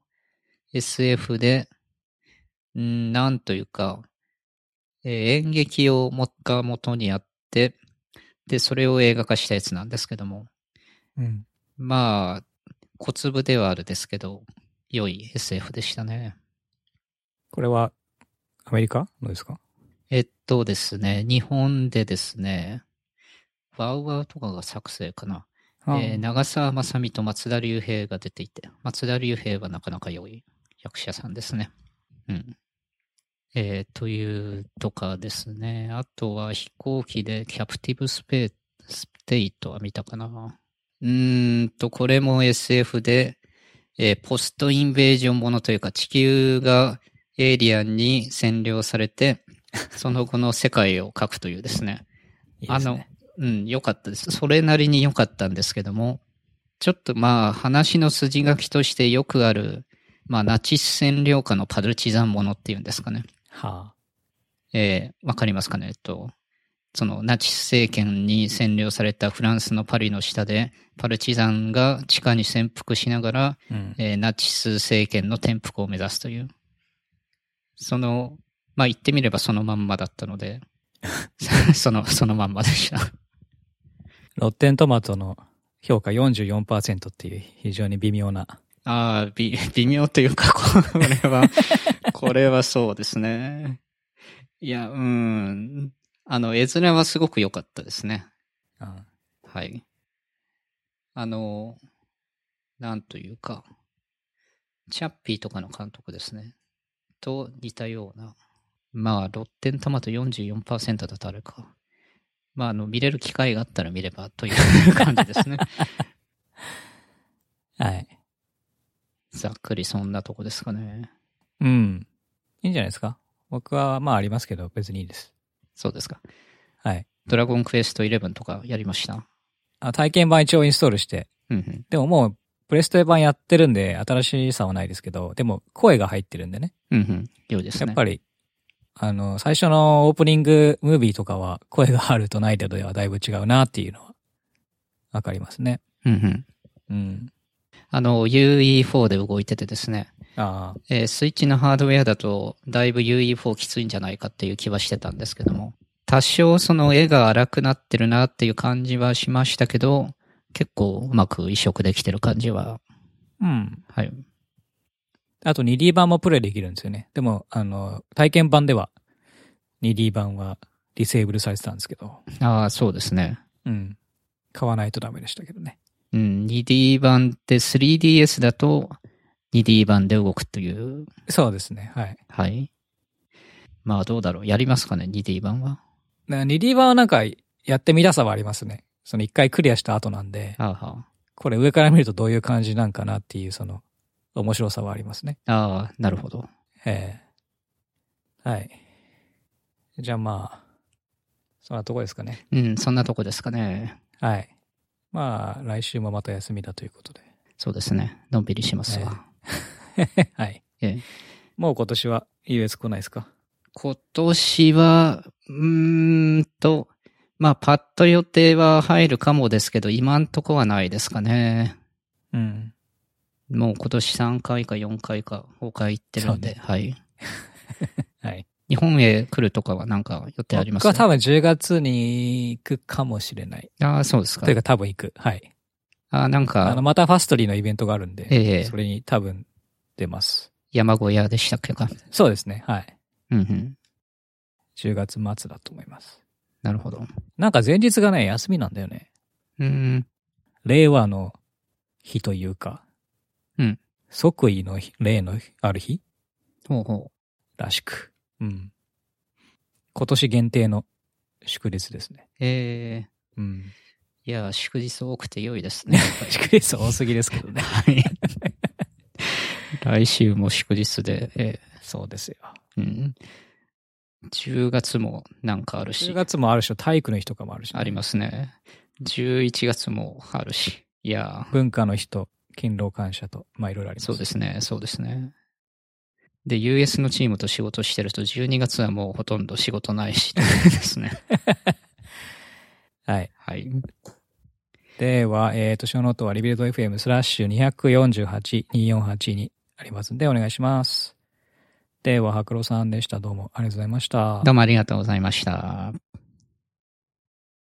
A: SF で、なんというか、演劇をが元にあって、で、それを映画化したやつなんですけども、
B: うん。
A: まあ、小粒ではあるですけど、良い SF でしたね。
B: これはアメリカのですか？
A: ですね、日本でですね、ワウワウとかが作成かな。長澤まさみと松田龍平が出ていて、松田龍平はなかなか良い役者さんですね。うん。というとかですね。あとは飛行機でキャプティブステイトは見たかな。これも SF で、ポストインベージョンものというか地球がエイリアンに占領されて、その後の世界を描くというですね。
B: いいですね。
A: 良かったです。それなりに良かったんですけども、ちょっとまあ話の筋書きとしてよくある、まあナチス占領下のパルチザンものっていうんですかね。
B: はあ。
A: わかりますかねそのナチス政権に占領されたフランスのパリの下で、パルチザンが地下に潜伏しながら、ナチス政権の転覆を目指すという。まあ言ってみればそのまんまだったので、そのまんまでした。
B: ロッテントマトの評価 44% っていう非常に微妙な。
A: ああ、微妙というか、これはそうですね。いや、絵面はすごく良かったですね。はい。なんというか、チャッピーとかの監督ですね。と似たような。まあ、ロッテントマト 44% だとあれか。まあ、見れる機会があったら見ればという感じですね。
B: はい。
A: ざっくりそんなとこですかね。
B: うん。いいんじゃないですか。僕はまあありますけど別にいいです。
A: そうですか。
B: はい。
A: ドラゴンクエスト11とかやりました？
B: 体験版一応インストールして。でももうプレステ版やってるんで新しさはないですけど、でも声が入ってるんでね。
A: 良いですね。
B: やっぱり、最初のオープニングムービーとかは声があるとないとではだいぶ違うなっていうのはわかりますね。
A: UE4 で動いててですね。スイッチのハードウェアだとだいぶ UE4 きついんじゃないかっていう気はしてたんですけども、多少その絵が荒くなってるなっていう感じはしましたけど、結構うまく移植できてる感じは、はい。
B: あと 2D 版もプレイできるんですよね。でも、体験版では 2D 版はディセーブルされてたんですけど。
A: ああ、そうですね。
B: うん。買わないとダメでしたけどね。
A: うん、2D 版って 3DS だと 2D 版で動くという。
B: そうですね。はい。
A: はい。まあどうだろう。やりますかね、2D 版は。
B: 2D 版はなんかやってみたさはありますね。その一回クリアした後なんで、
A: ああ、
B: これ上から見るとどういう感じなんかなっていうその面白さはありますね。
A: ああ、なるほど。
B: はい。じゃあまあ、そんなとこですかね。
A: うん、そんなとこですかね。
B: はい。まあ、来週もまた休みだということで。
A: そうですね。のんびりしますわ。
B: はい。もう今年は US 来ないですか？
A: 今年は、まあ、パッと予定は入るかもですけど、今んとこはないですかね。
B: うん。
A: もう今年3回か4回か他行ってるんで、ね、はい。
B: はい。
A: 日本へ来るとかはなんか予定ありますか？
B: 僕は多分10月に行くかもしれない。
A: ああ、そうですか。
B: というか多分行く。はい。
A: なんか。
B: またファストリーのイベントがあるんで、それに多分出ます。
A: 山小屋でしたっけか？
B: そうですね。はい。
A: うんうん。
B: 10月末だと思います。
A: なるほど。
B: なんか前日がね、休みなんだよね。令和の日というか、
A: うん。
B: 即位の令のある日
A: ほうほ
B: う。らしく。うん。今年限定の祝日ですね。うん。
A: いや、祝日多くて良いですね。
B: 祝日多すぎですけどね。
A: はい。来週も祝日で、
B: そうですよ。
A: うん。10月もなんかあるし。
B: 10月もあるし、体育の日とかもあるし、
A: ね。ありますね。11月もあるし。いや。
B: 文化の日と勤労感謝と、まあいろいろあります。
A: そうですね、そうですね。で、US のチームと仕事してると12月はもうほとんど仕事ないし、ですね。
B: はい。
A: はい。
B: では、ショーノートはリビルド FM/248-2482にありますんでお願いします。では、白露さんでした。どうもありがとうございました。
A: どうもありがとうございました。